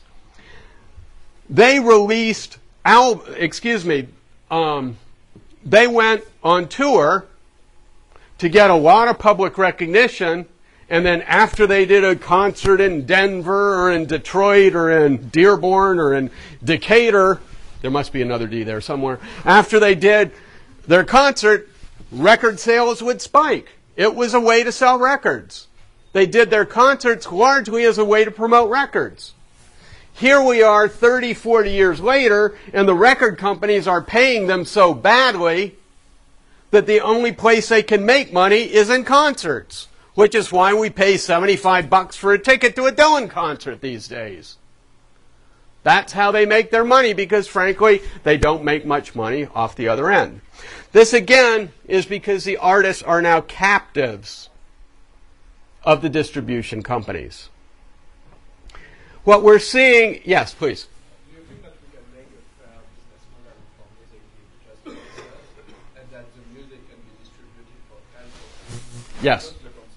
They released, al- excuse me, um, they went on tour to get a lot of public recognition. And then after they did a concert in Denver or in Detroit or in Dearborn or in Decatur, there must be another D there somewhere, after they did their concert, record sales would spike. It was a way to sell records. They did their concerts largely as a way to promote records. Here we are thirty, forty years later, and the record companies are paying them so badly that the only place they can make money is in concerts. Which is why we pay seventy-five bucks for a ticket to a Dylan concert these days. That's how they make their money because, frankly, they don't make much money off the other end. This, again, is because the artists are now captives of the distribution companies. What we're seeing... Yes, please. Do you think that we can make a fair business model for music being just concerts and that the music can be distributed for concerts? Yes.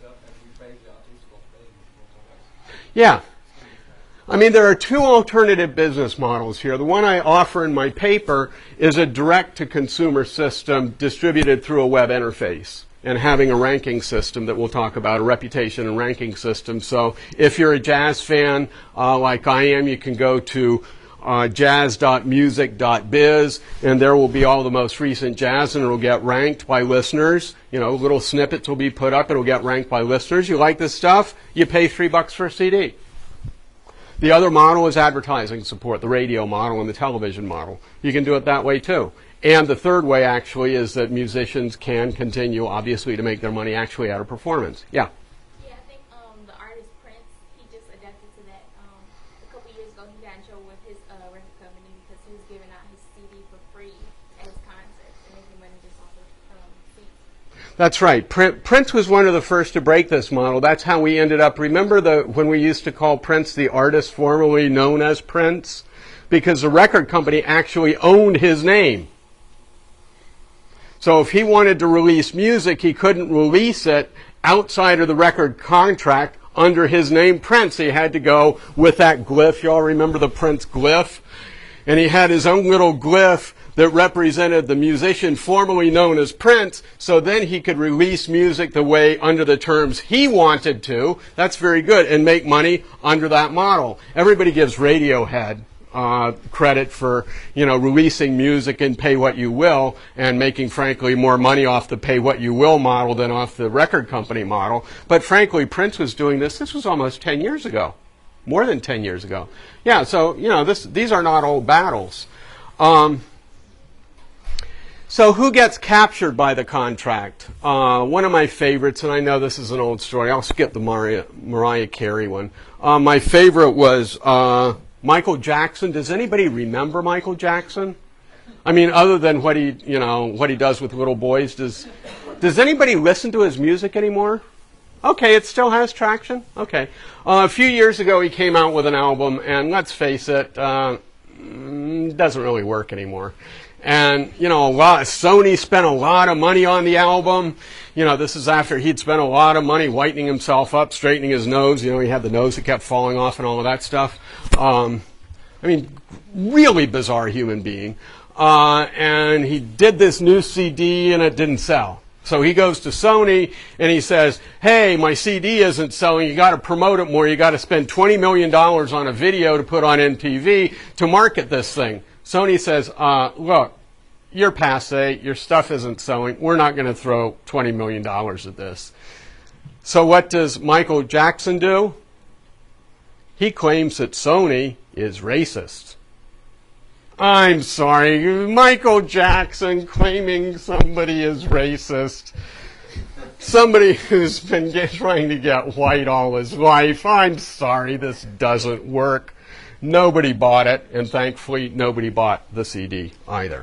Yeah. I mean, there are two alternative business models here. The one I offer in my paper is a direct-to-consumer system distributed through a web interface and having a ranking system that we'll talk about, a reputation and ranking system. So if you're a jazz fan uh, like I am, you can go to uh, jazz dot music dot biz, and there will be all the most recent jazz, and it will get ranked by listeners. You know, little snippets will be put up. It will get ranked by listeners. You like this stuff? You pay three bucks for a C D. The other model is advertising support, the radio model and the television model. You can do it that way too. And the third way, actually, is that musicians can continue, obviously, to make their money actually out of performance. Yeah? Yeah, I think um, the artist Prince, he just adapted to that. Um, a couple years ago, he got in trouble with his uh, record company because he was giving out his C D for free at his concerts and making money just off of um, seats. That's right. Prince was one of the first to break this model. That's how we ended up. Remember the when we used to call Prince the artist formerly known as Prince? Because the record company actually owned his name. So if he wanted to release music, he couldn't release it outside of the record contract under his name Prince. He had to go with that glyph. Y'all remember the Prince glyph? And he had his own little glyph that represented the musician formerly known as Prince, so then he could release music the way, under the terms he wanted to. That's very good, and make money under that model. Everybody gives Radiohead uh, credit for, you know, releasing music and pay what you will, and making, frankly, more money off the pay what you will model than off the record company model. But frankly, Prince was doing this. This was almost ten years ago. More than ten years ago. Yeah, so, you know, this, these are not old battles. Um, so who gets captured by the contract? Uh, one of my favorites, and I know this is an old story. I'll skip the Mariah, Mariah Carey one. Uh, my favorite was uh, Michael Jackson. Does anybody remember Michael Jackson? I mean, other than what he, you know, what he does with little boys, does does anybody listen to his music anymore? Okay, it still has traction. Okay, uh, a few years ago he came out with an album, and let's face it, uh, doesn't really work anymore. And you know, a lot, Sony spent a lot of money on the album. You know, this is after he'd spent a lot of money whitening himself up, straightening his nose. You know, he had the nose that kept falling off and all of that stuff. Um, I mean, really bizarre human being. Uh, and he did this new C D and it didn't sell. So he goes to Sony and he says, hey, my C D isn't selling. You got to promote it more. You got to spend twenty million dollars on a video to put on M T V to market this thing. Sony says, uh, look, you're passe. Your stuff isn't selling. We're not going to throw twenty million dollars at this. So what does Michael Jackson do? He claims that Sony is racist. I'm sorry, Michael Jackson claiming somebody is racist. Somebody who's been get, trying to get white all his life. I'm sorry, this doesn't work. Nobody bought it, and thankfully nobody bought the C D either.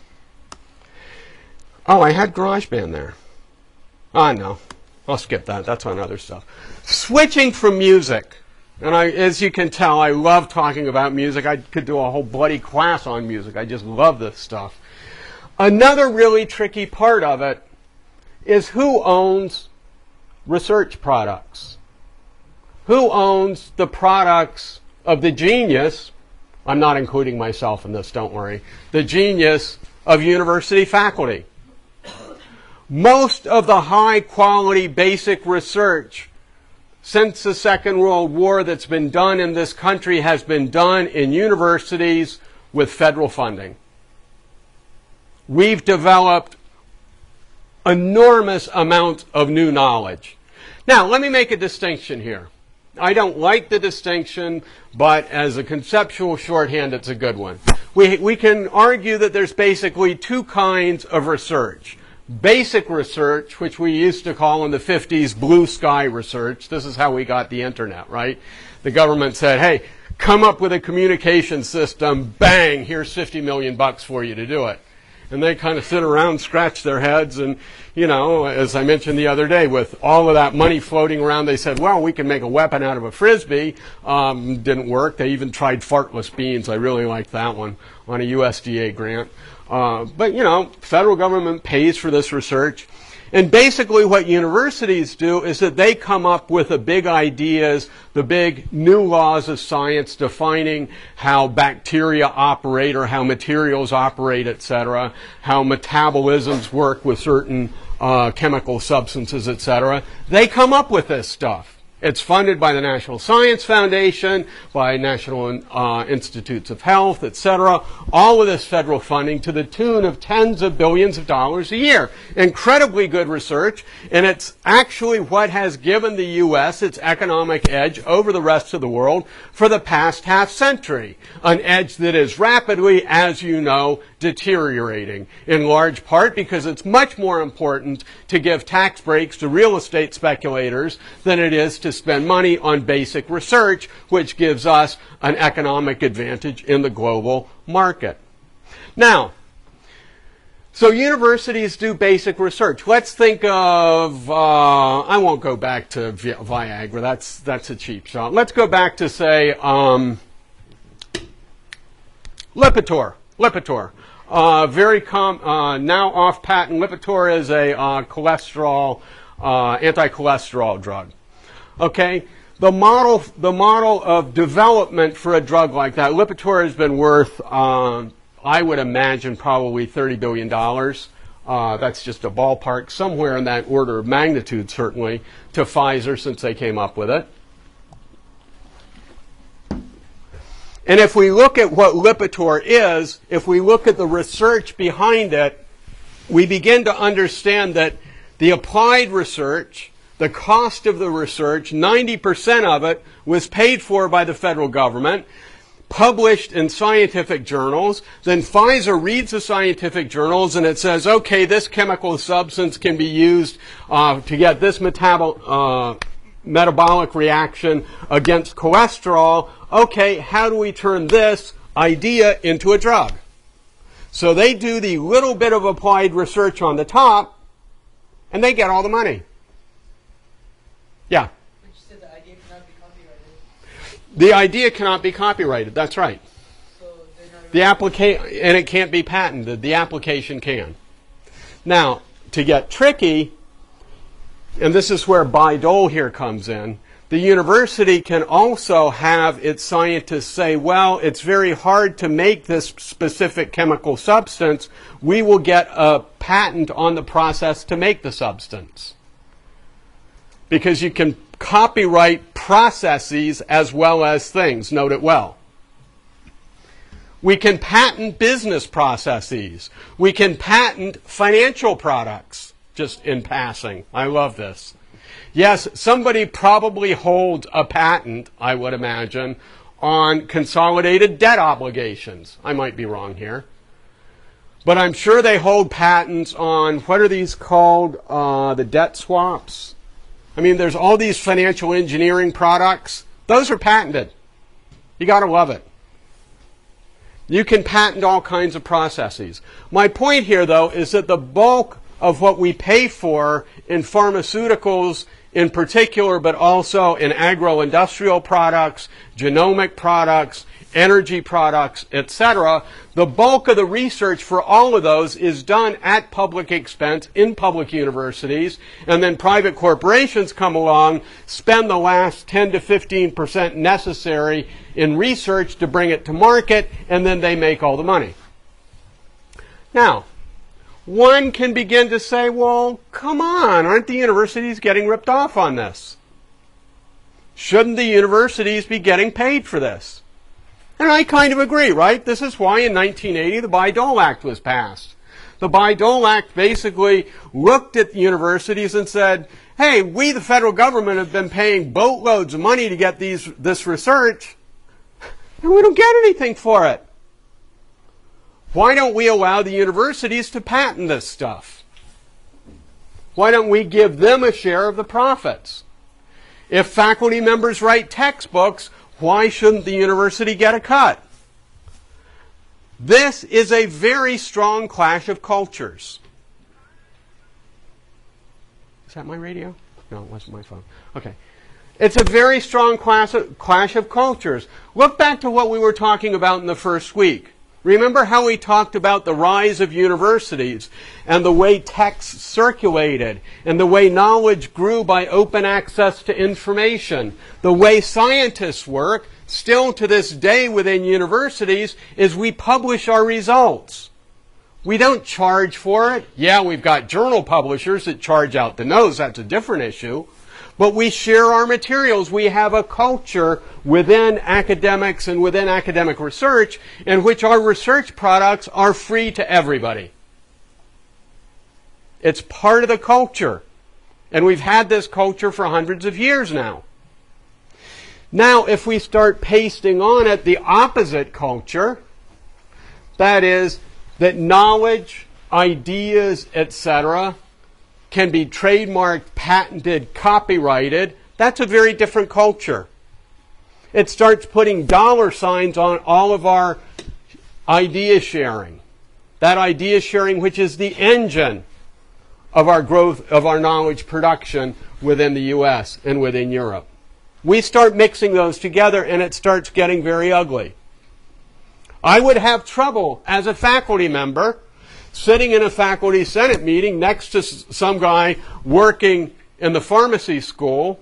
Oh, I had GarageBand there. Oh, no. I'll skip that. That's on other stuff. Switching from music. And I, as you can tell, I love talking about music. I could do a whole bloody class on music. I just love this stuff. Another really tricky part of it is who owns research products? Who owns the products of the genius? I'm not including myself in this, don't worry. The genius of university faculty. Most of the high-quality basic research since the Second World War that's been done in this country has been done in universities with federal funding. We've developed enormous amounts of new knowledge. Now, let me make a distinction here. I don't like the distinction, but as a conceptual shorthand, it's a good one. We, we can argue that there's basically two kinds of research. Basic research, which we used to call in the fifties blue sky research. This is how we got the internet, right? The government said, hey, come up with a communication system, bang, here's fifty million bucks for you to do it. And they kind of sit around, scratch their heads, and, you know, as I mentioned the other day, with all of that money floating around, they said, well, we can make a weapon out of a Frisbee. Um, didn't work. They even tried fartless beans. I really liked that one on a U S D A grant. Uh, but, you know, federal government pays for this research. And basically what universities do is that they come up with the big ideas, the big new laws of science defining how bacteria operate or how materials operate, et cetera, how metabolisms work with certain uh, chemical substances, et cetera. They come up with this stuff. It's funded by the National Science Foundation, by National uh, Institutes of Health, et cetera. All of this federal funding to the tune of tens of billions of dollars a year. Incredibly good research, and it's actually what has given the U S its economic edge over the rest of the world for the past half century. An edge that is rapidly, as you know, deteriorating, in large part because it's much more important to give tax breaks to real estate speculators than it is to spend money on basic research, which gives us an economic advantage in the global market. Now, so universities do basic research. Let's think of, uh, I won't go back to Vi- Viagra, that's, that's a cheap shot. Let's go back to, say, um, Lipitor. Lipitor. Uh, very com- uh, now off patent. Lipitor is a uh, cholesterol, uh, anti-cholesterol drug. Okay, the model, the model of development for a drug like that, Lipitor has been worth, uh, I would imagine, probably thirty billion dollars. Uh, that's just a ballpark, somewhere in that order of magnitude, certainly, to Pfizer since they came up with it. And if we look at what Lipitor is, if we look at the research behind it, we begin to understand that the applied research, the cost of the research, ninety percent of it was paid for by the federal government. published in scientific journals. Then Pfizer reads the scientific journals and it says, okay, this chemical substance can be used uh, to get this metabol- uh, metabolic reaction against cholesterol. Okay, how do we turn this idea into a drug? So they do the little bit of applied research on the top, and they get all the money. Yeah? But you said the idea cannot be copyrighted. The idea cannot be copyrighted. That's right. So they're not The applica- and it can't be patented. The application can. Now, to get tricky, and this is where Bayh-Dole here comes in, the university can also have its scientists say, well, it's very hard to make this specific chemical substance. We will get a patent on the process to make the substance. Because you can copyright processes as well as things. Note it well. We can patent business processes. We can patent financial products, just in passing. I love this. Yes, somebody probably holds a patent, I would imagine, on consolidated debt obligations. I might be wrong here. But I'm sure they hold patents on, what are these called, uh, the debt swaps? I mean, there's all these financial engineering products. Those are patented. You got to love it. You can patent all kinds of processes. My point here, though, is that the bulk of what we pay for in pharmaceuticals in particular, but also in agro-industrial products, genomic products, energy products, et cetera, the bulk of the research for all of those is done at public expense in public universities, and then private corporations come along, spend the last ten to fifteen percent necessary in research to bring it to market, and then they make all the money. Now, one can begin to say, well, come on, aren't the universities getting ripped off on this? Shouldn't the universities be getting paid for this? And I kind of agree, right? This is why in nineteen eighty the Bayh-Dole Act was passed. The Bayh-Dole Act basically looked at the universities and said, hey, we, the federal government, have been paying boatloads of money to get these this research, and we don't get anything for it. Why don't we allow the universities to patent this stuff? Why don't we give them a share of the profits? If faculty members write textbooks, why shouldn't the university get a cut? This is a very strong clash of cultures. Is that my radio? No, it wasn't my phone. Okay. It's a very strong clash of, clash of cultures. Look back to what we were talking about in the first week. Remember how we talked about the rise of universities and the way texts circulated and the way knowledge grew by open access to information. The way scientists work, still to this day within universities, is we publish our results. We don't charge for it. Yeah, we've got journal publishers that charge out the nose. That's a different issue. But we share our materials. We have a culture within academics and within academic research in which our research products are free to everybody. It's part of the culture. And we've had this culture for hundreds of years now. Now, if we start pasting on it the opposite culture, that is, that knowledge, ideas, et cetera, can be trademarked, patented, copyrighted, that's a very different culture. It starts putting dollar signs on all of our idea sharing. That idea sharing which is the engine of our growth, of our knowledge production within the U S and within Europe. We start mixing those together and it starts getting very ugly. I would have trouble as a faculty member sitting in a faculty senate meeting next to some guy working in the pharmacy school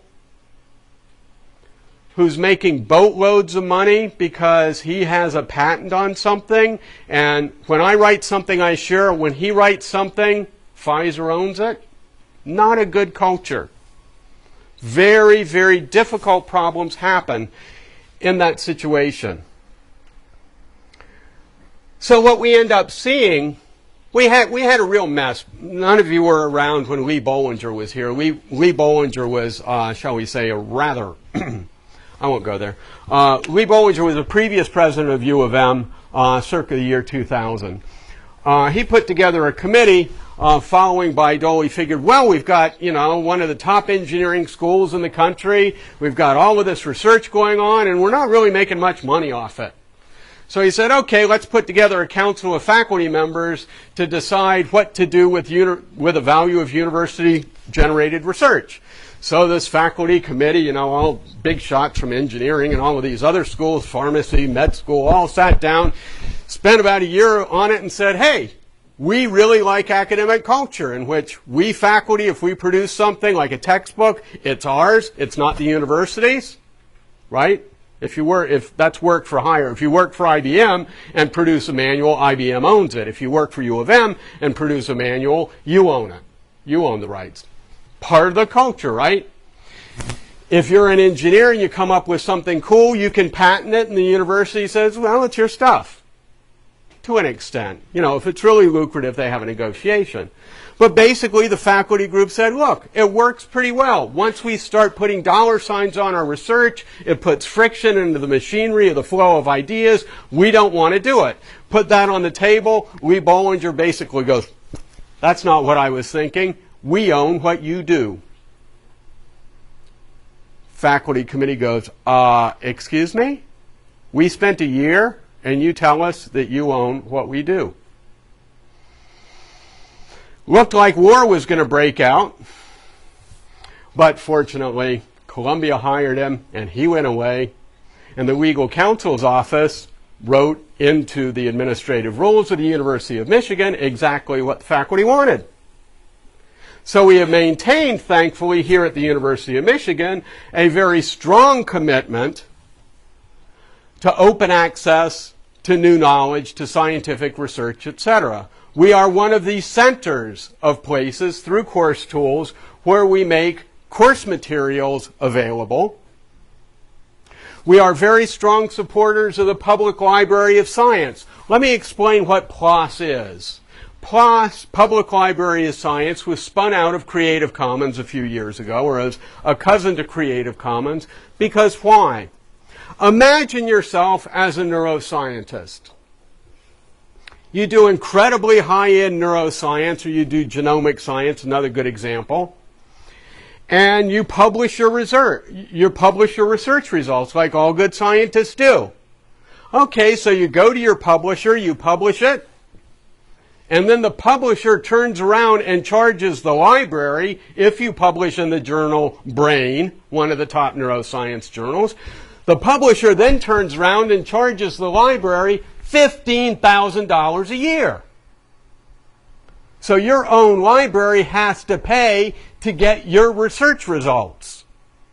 who's making boatloads of money because he has a patent on something, and when I write something I share, when he writes something, Pfizer owns it. Not a good culture. Very, very difficult problems happen in that situation. So what we end up seeing, We had we had a real mess. None of you were around when Lee Bollinger was here. Lee, Lee Bollinger was, uh, shall we say, a rather I won't go there. Uh, Lee Bollinger was a previous president of U of M, uh, circa the year two thousand. Uh, he put together a committee uh, following Bayh-Dole. He figured, well, we've got, you know, one of the top engineering schools in the country. We've got all of this research going on, and we're not really making much money off it. So he said, okay, let's put together a council of faculty members to decide what to do with, uni- with the value of university-generated research. So this faculty committee, you know, all big shots from engineering and all of these other schools, pharmacy, med school, all sat down, spent about a year on it and said, hey, we really like academic culture in which we faculty, if we produce something like a textbook, it's ours, it's not the university's, right? If you were, if that's work for hire, if you work for I B M and produce a manual, I B M owns it. If you work for U of M and produce a manual, you own it. You own the rights. Part of the culture, right? If you're an engineer and you come up with something cool, you can patent it, and the university says, well, it's your stuff. To an extent. You know, if it's really lucrative, they have a negotiation. But basically, the faculty group said, look, it works pretty well. Once we start putting dollar signs on our research, it puts friction into the machinery of the flow of ideas. We don't want to do it. Put that on the table. Lee Bollinger basically goes, that's not what I was thinking. We own what you do. Faculty committee goes, uh, excuse me? We spent a year and you tell us that you own what we do. Looked like war was going to break out, but fortunately, Columbia hired him and he went away, and the legal counsel's office wrote into the administrative rules of the University of Michigan exactly what the faculty wanted. So we have maintained, thankfully, here at the University of Michigan, a very strong commitment to open access to new knowledge, to scientific research, et cetera. We are one of the centers of places through Course Tools where we make course materials available. We are very strong supporters of the Public Library of Science. Let me explain what P L O S is. P L O S, Public Library of Science, was spun out of Creative Commons a few years ago, or as a cousin to Creative Commons, because why? Imagine yourself as a neuroscientist. You do incredibly high-end neuroscience, or you do genomic science, another good example, and you publish your research, you publish your research results like all good scientists do. Okay, so you go to your publisher, you publish it, and then the publisher turns around and charges the library, if you publish in the journal Brain, one of the top neuroscience journals, the publisher then turns around and charges the library fifteen thousand dollars a year. So your own library has to pay to get your research results.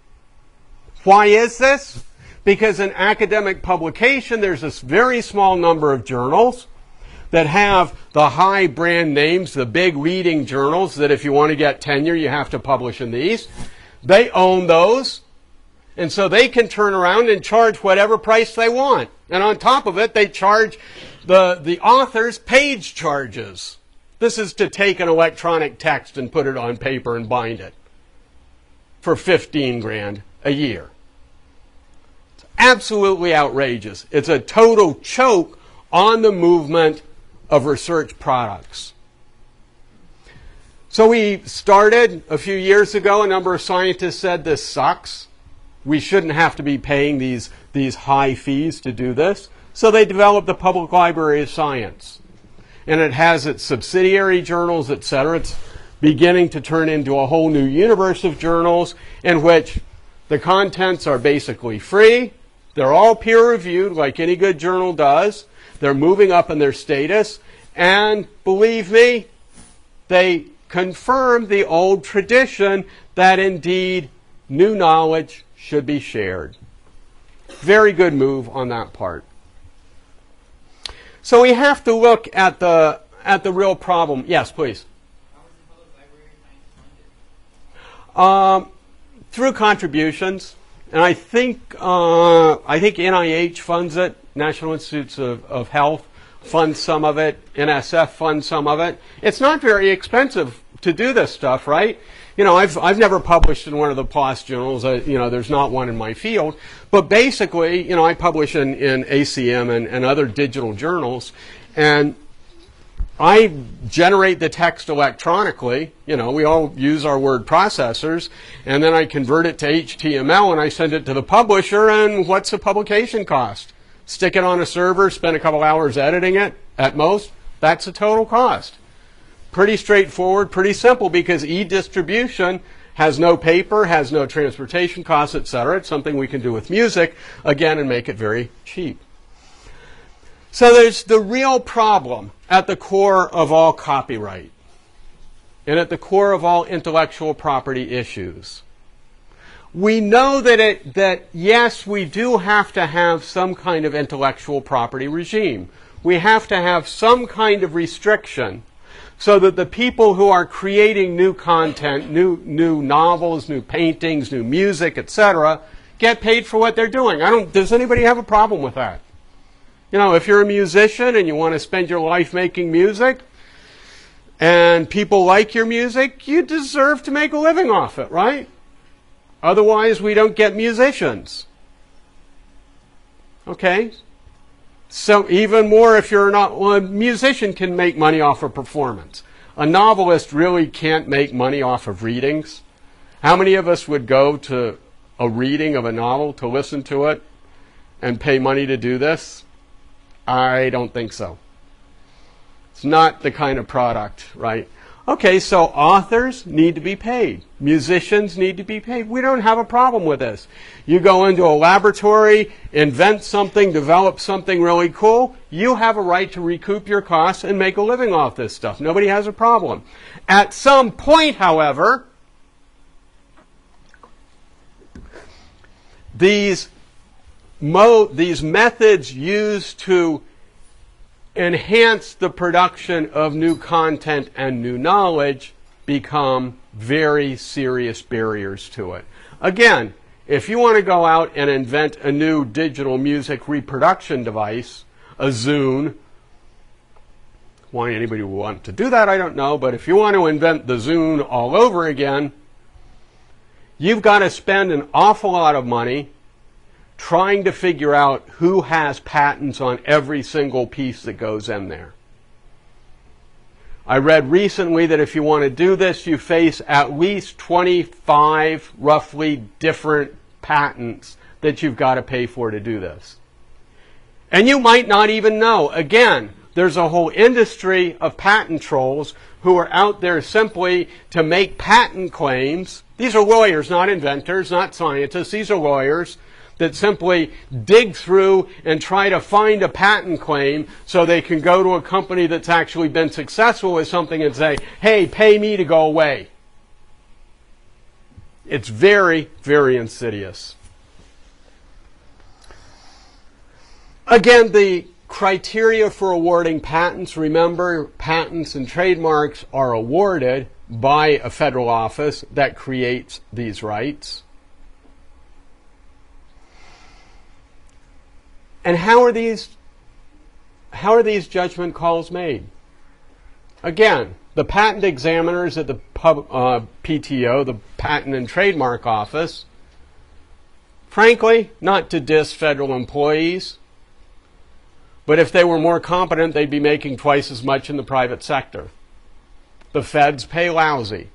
Why is this? Because in academic publication, there's this very small number of journals that have the high brand names, the big leading journals that if you want to get tenure, you have to publish in these. They own those. And so they can turn around and charge whatever price they want. And on top of it, they charge the, the authors page charges. This is to take an electronic text and put it on paper and bind it for fifteen grand a year. It's absolutely outrageous. It's a total choke on the movement of research products. So we started a few years ago. A number of scientists said this sucks. We shouldn't have to be paying these, these high fees to do this. So they developed the Public Library of Science. And it has its subsidiary journals, et cetera. It's beginning to turn into a whole new universe of journals in which the contents are basically free. They're all peer-reviewed like any good journal does. They're moving up in their status. And believe me, they confirm the old tradition that indeed new knowledge should be shared. Very good move on that part. So we have to look at the at the real problem. Yes, please. How is the Public Library Um, through contributions, and I think uh, I think N I H funds it. National Institutes of, of Health funds some of it. N S F funds some of it. It's not very expensive to do this stuff, right? You know, I've I've never published in one of the PLOS journals. Uh, you know, there's not one in my field. But basically, you know, I publish in, in A C M and, and other digital journals, and I generate the text electronically. You know, we all use our word processors, and then I convert it to H T M L and I send it to the publisher. And what's the publication cost? Stick it on a server, spend a couple hours editing it at most. That's the total cost. Pretty straightforward, pretty simple, because e-distribution has no paper, has no transportation costs, et cetera. It's something we can do with music, again, and make it very cheap. So there's the real problem at the core of all copyright and at the core of all intellectual property issues. We know that, it, that yes, we do have to have some kind of intellectual property regime. We have to have some kind of restriction so that the people who are creating new content, new, new novels, new paintings, new music, et cetera, get paid for what they're doing. I don't, does anybody have a problem with that? You know, if you're a musician and you want to spend your life making music and people like your music, you deserve to make a living off it, right? Otherwise, we don't get musicians. Okay? So even more if you're not, well, a musician can make money off of performance. A novelist really can't make money off of readings. How many of us would go to a reading of a novel to listen to it and pay money to do this? I don't think so. It's not the kind of product, right? Okay, so authors need to be paid. Musicians need to be paid. We don't have a problem with this. You go into a laboratory, invent something, develop something really cool, you have a right to recoup your costs and make a living off this stuff. Nobody has a problem. At some point, however, these, mo- these methods used to enhance the production of new content and new knowledge become very serious barriers to it. Again, if you want to go out and invent a new digital music reproduction device, a Zune, why anybody would want to do that, I don't know, but if you want to invent the Zune all over again, you've got to spend an awful lot of money trying to figure out who has patents on every single piece that goes in there. I read recently that if you want to do this, you face at least twenty-five roughly different patents that you've got to pay for to do this. And you might not even know. Again, there's a whole industry of patent trolls who are out there simply to make patent claims. These are lawyers, not inventors, not scientists. These are lawyers that simply dig through and try to find a patent claim so they can go to a company that's actually been successful with something and say, hey, pay me to go away. It's very, very insidious. Again, the criteria for awarding patents, remember, patents and trademarks are awarded by a federal office that creates these rights. And how are these, how are these judgment calls made? Again, the patent examiners at the pub, uh, P T O, the Patent and Trademark Office, frankly, not to diss federal employees, but if they were more competent, they'd be making twice as much in the private sector. The feds pay lousy.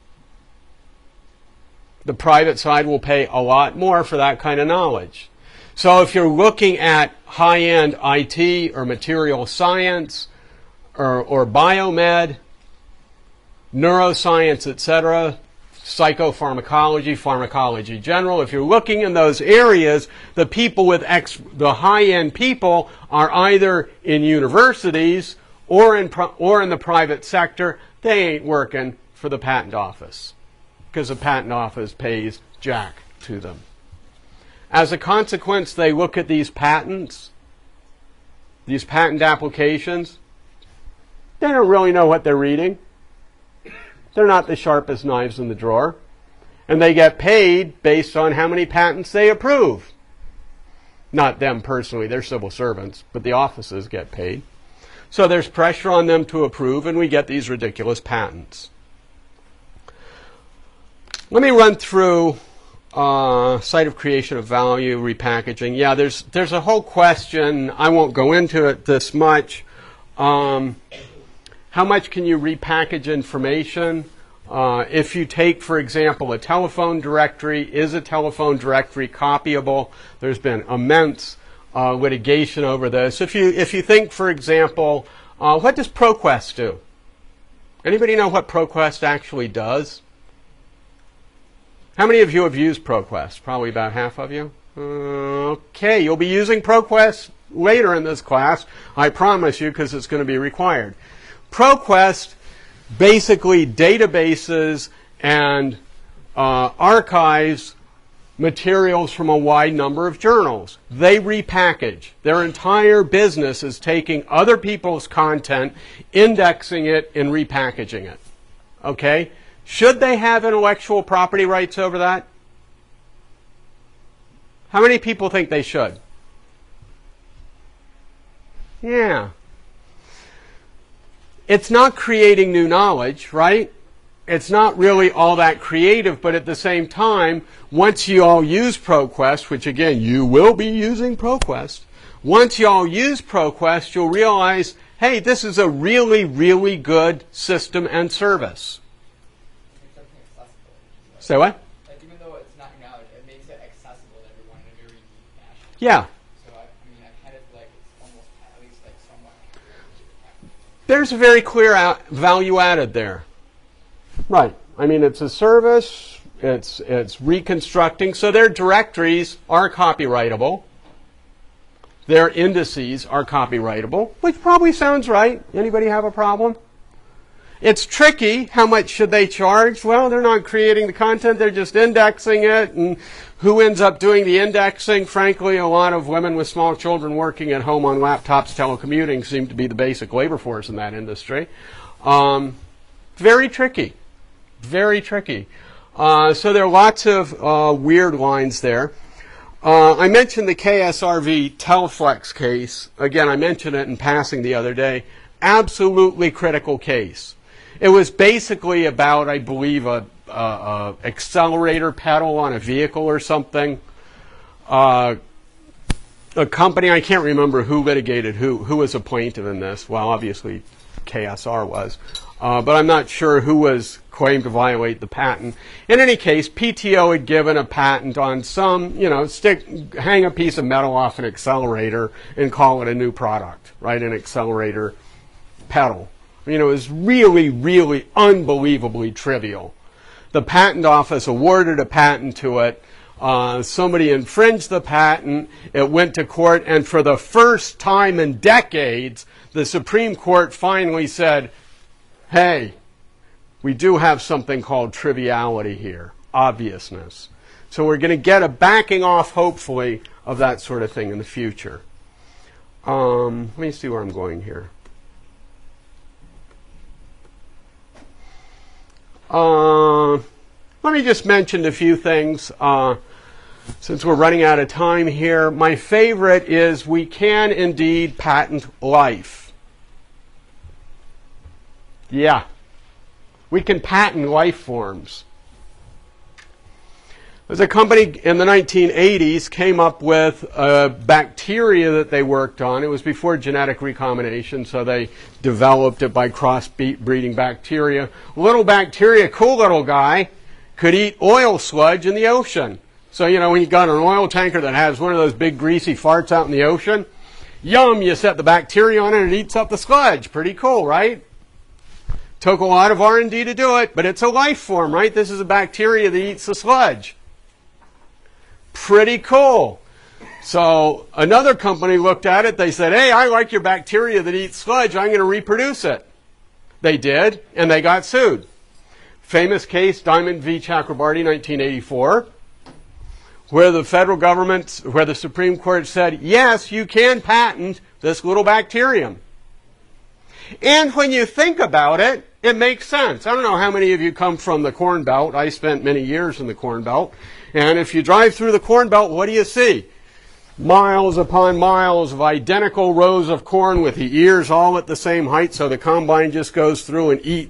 The private side will pay a lot more for that kind of knowledge. So if you're looking at high-end I T or material science or, or biomed, neuroscience, et cetera, psychopharmacology, pharmacology general, if you're looking in those areas, the people with ex, the high-end people are either in universities or in pro, or in the private sector. They ain't working for the patent office because the patent office pays jack to them. As a consequence, they look at these patents, these patent applications. They don't really know what they're reading. They're not the sharpest knives in the drawer. And they get paid based on how many patents they approve. Not them personally, they're civil servants, but the offices get paid. So there's pressure on them to approve, and we get these ridiculous patents. let me run through uh, site of creation of value, repackaging. Yeah, there's there's a whole question. I won't go into it this much. Um, how much can you repackage information? Uh, if you take, for example, a telephone directory, is a telephone directory copyable? There's been immense uh, litigation over this. If you if you think, for example, uh, what does ProQuest do? Anybody know what ProQuest actually does? How many of you have used ProQuest? Probably about half of you. Uh, okay, you'll be using ProQuest later in this class, I promise you, because it's going to be required. ProQuest basically databases and uh, archives materials from a wide number of journals. They repackage. Their entire business is taking other people's content, indexing it, and repackaging it. Okay? Should they have intellectual property rights over that? How many people think they should? Yeah. It's not creating new knowledge, right? It's not really all that creative, but at the same time, once you all use ProQuest, which again, you will be using ProQuest, once you all use ProQuest, you'll realize, hey, this is a really, really good system and service. It's something accessible. Say what? Like, even though it's not new knowledge, it makes it accessible to everyone in a very unique fashion. Yeah. So, I, I mean, I kind of feel like it's almost at least like somewhat. There's a very clear out value added there. Right. I mean, it's a service. It's it's reconstructing. So their directories are copyrightable. Their indices are copyrightable, which probably sounds right. Anybody have a problem? It's tricky. How much should they charge? Well, they're not creating the content. They're just indexing it. And who ends up doing the indexing? Frankly, a lot of women with small children working at home on laptops telecommuting seem to be the basic labor force in that industry. Um, very tricky. Very tricky. Uh, so there are lots of uh, weird lines there. Uh, I mentioned the K S R V Teleflex case. Again, I mentioned it in passing the other day. Absolutely critical case. It was basically about, I believe, a, a, a accelerator pedal on a vehicle or something. Uh, a company, I can't remember who litigated who, who was a plaintiff in this. Well, obviously K S R was. Uh, but I'm not sure who was claimed to violate the patent. In any case, P T O had given a patent on some, you know, stick, hang a piece of metal off an accelerator and call it a new product, right? An accelerator pedal. You know, it was really, really unbelievably trivial. The patent office awarded a patent to it. Uh, somebody infringed the patent. It went to court, and for the first time in decades, the Supreme Court finally said, hey, we do have something called triviality here, obviousness. So we're going to get a backing off, hopefully, of that sort of thing in the future. Um, let me see where I'm going here. Uh, let me just mention a few things. Uh, since we're running out of time here, my favorite is we can indeed patent life. Yeah. We can patent life forms. There's a company in the nineteen eighties came up with a bacteria that they worked on. It was before genetic recombination, so they developed it by cross-breeding bacteria. Little bacteria, cool little guy, could eat oil sludge in the ocean. So, you know, when you got an oil tanker that has one of those big greasy farts out in the ocean, yum, you set the bacteria on it and it eats up the sludge. Pretty cool, right? Took a lot of R and D to do it, but it's a life form, right? This is a bacteria that eats the sludge. Pretty cool. So another company looked at it. They said, hey, I like your bacteria that eats sludge. I'm going to reproduce it. They did, and they got sued. Famous case, Diamond v. Chakrabarty, nineteen eighty-four, where the federal government, where the Supreme Court said, yes, you can patent this little bacterium. And when you think about it, it makes sense. I don't know how many of you come from the Corn Belt. I spent many years in the Corn Belt. And if you drive through the Corn Belt, what do you see? Miles upon miles of identical rows of corn with the ears all at the same height, so the combine just goes through and eats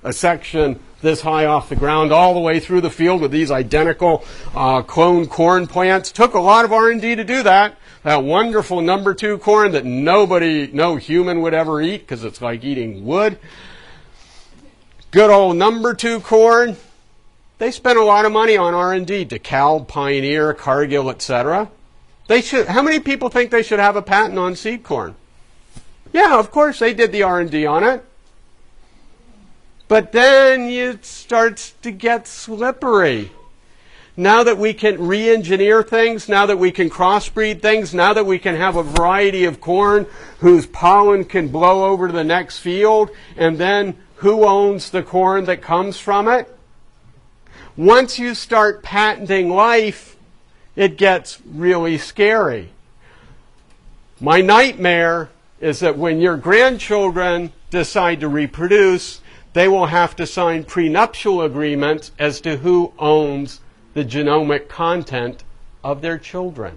a section this high off the ground all the way through the field with these identical uh, clone corn plants. Took a lot of R and D to do that. That wonderful number two corn that nobody, no human would ever eat because it's like eating wood. Good old number two corn. They spent a lot of money on R and D. DeKalb, Pioneer, Cargill, et cetera. They should. How many people think they should have a patent on seed corn? Yeah, of course they did the R and D on it. But then it starts to get slippery. Now that we can re-engineer things, now that we can crossbreed things, now that we can have a variety of corn whose pollen can blow over to the next field, and then who owns the corn that comes from it? Once you start patenting life, it gets really scary. My nightmare is that when your grandchildren decide to reproduce, they will have to sign prenuptial agreements as to who owns the genomic content of their children.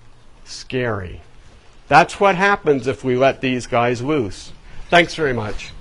Scary. That's what happens if we let these guys loose. Thanks very much.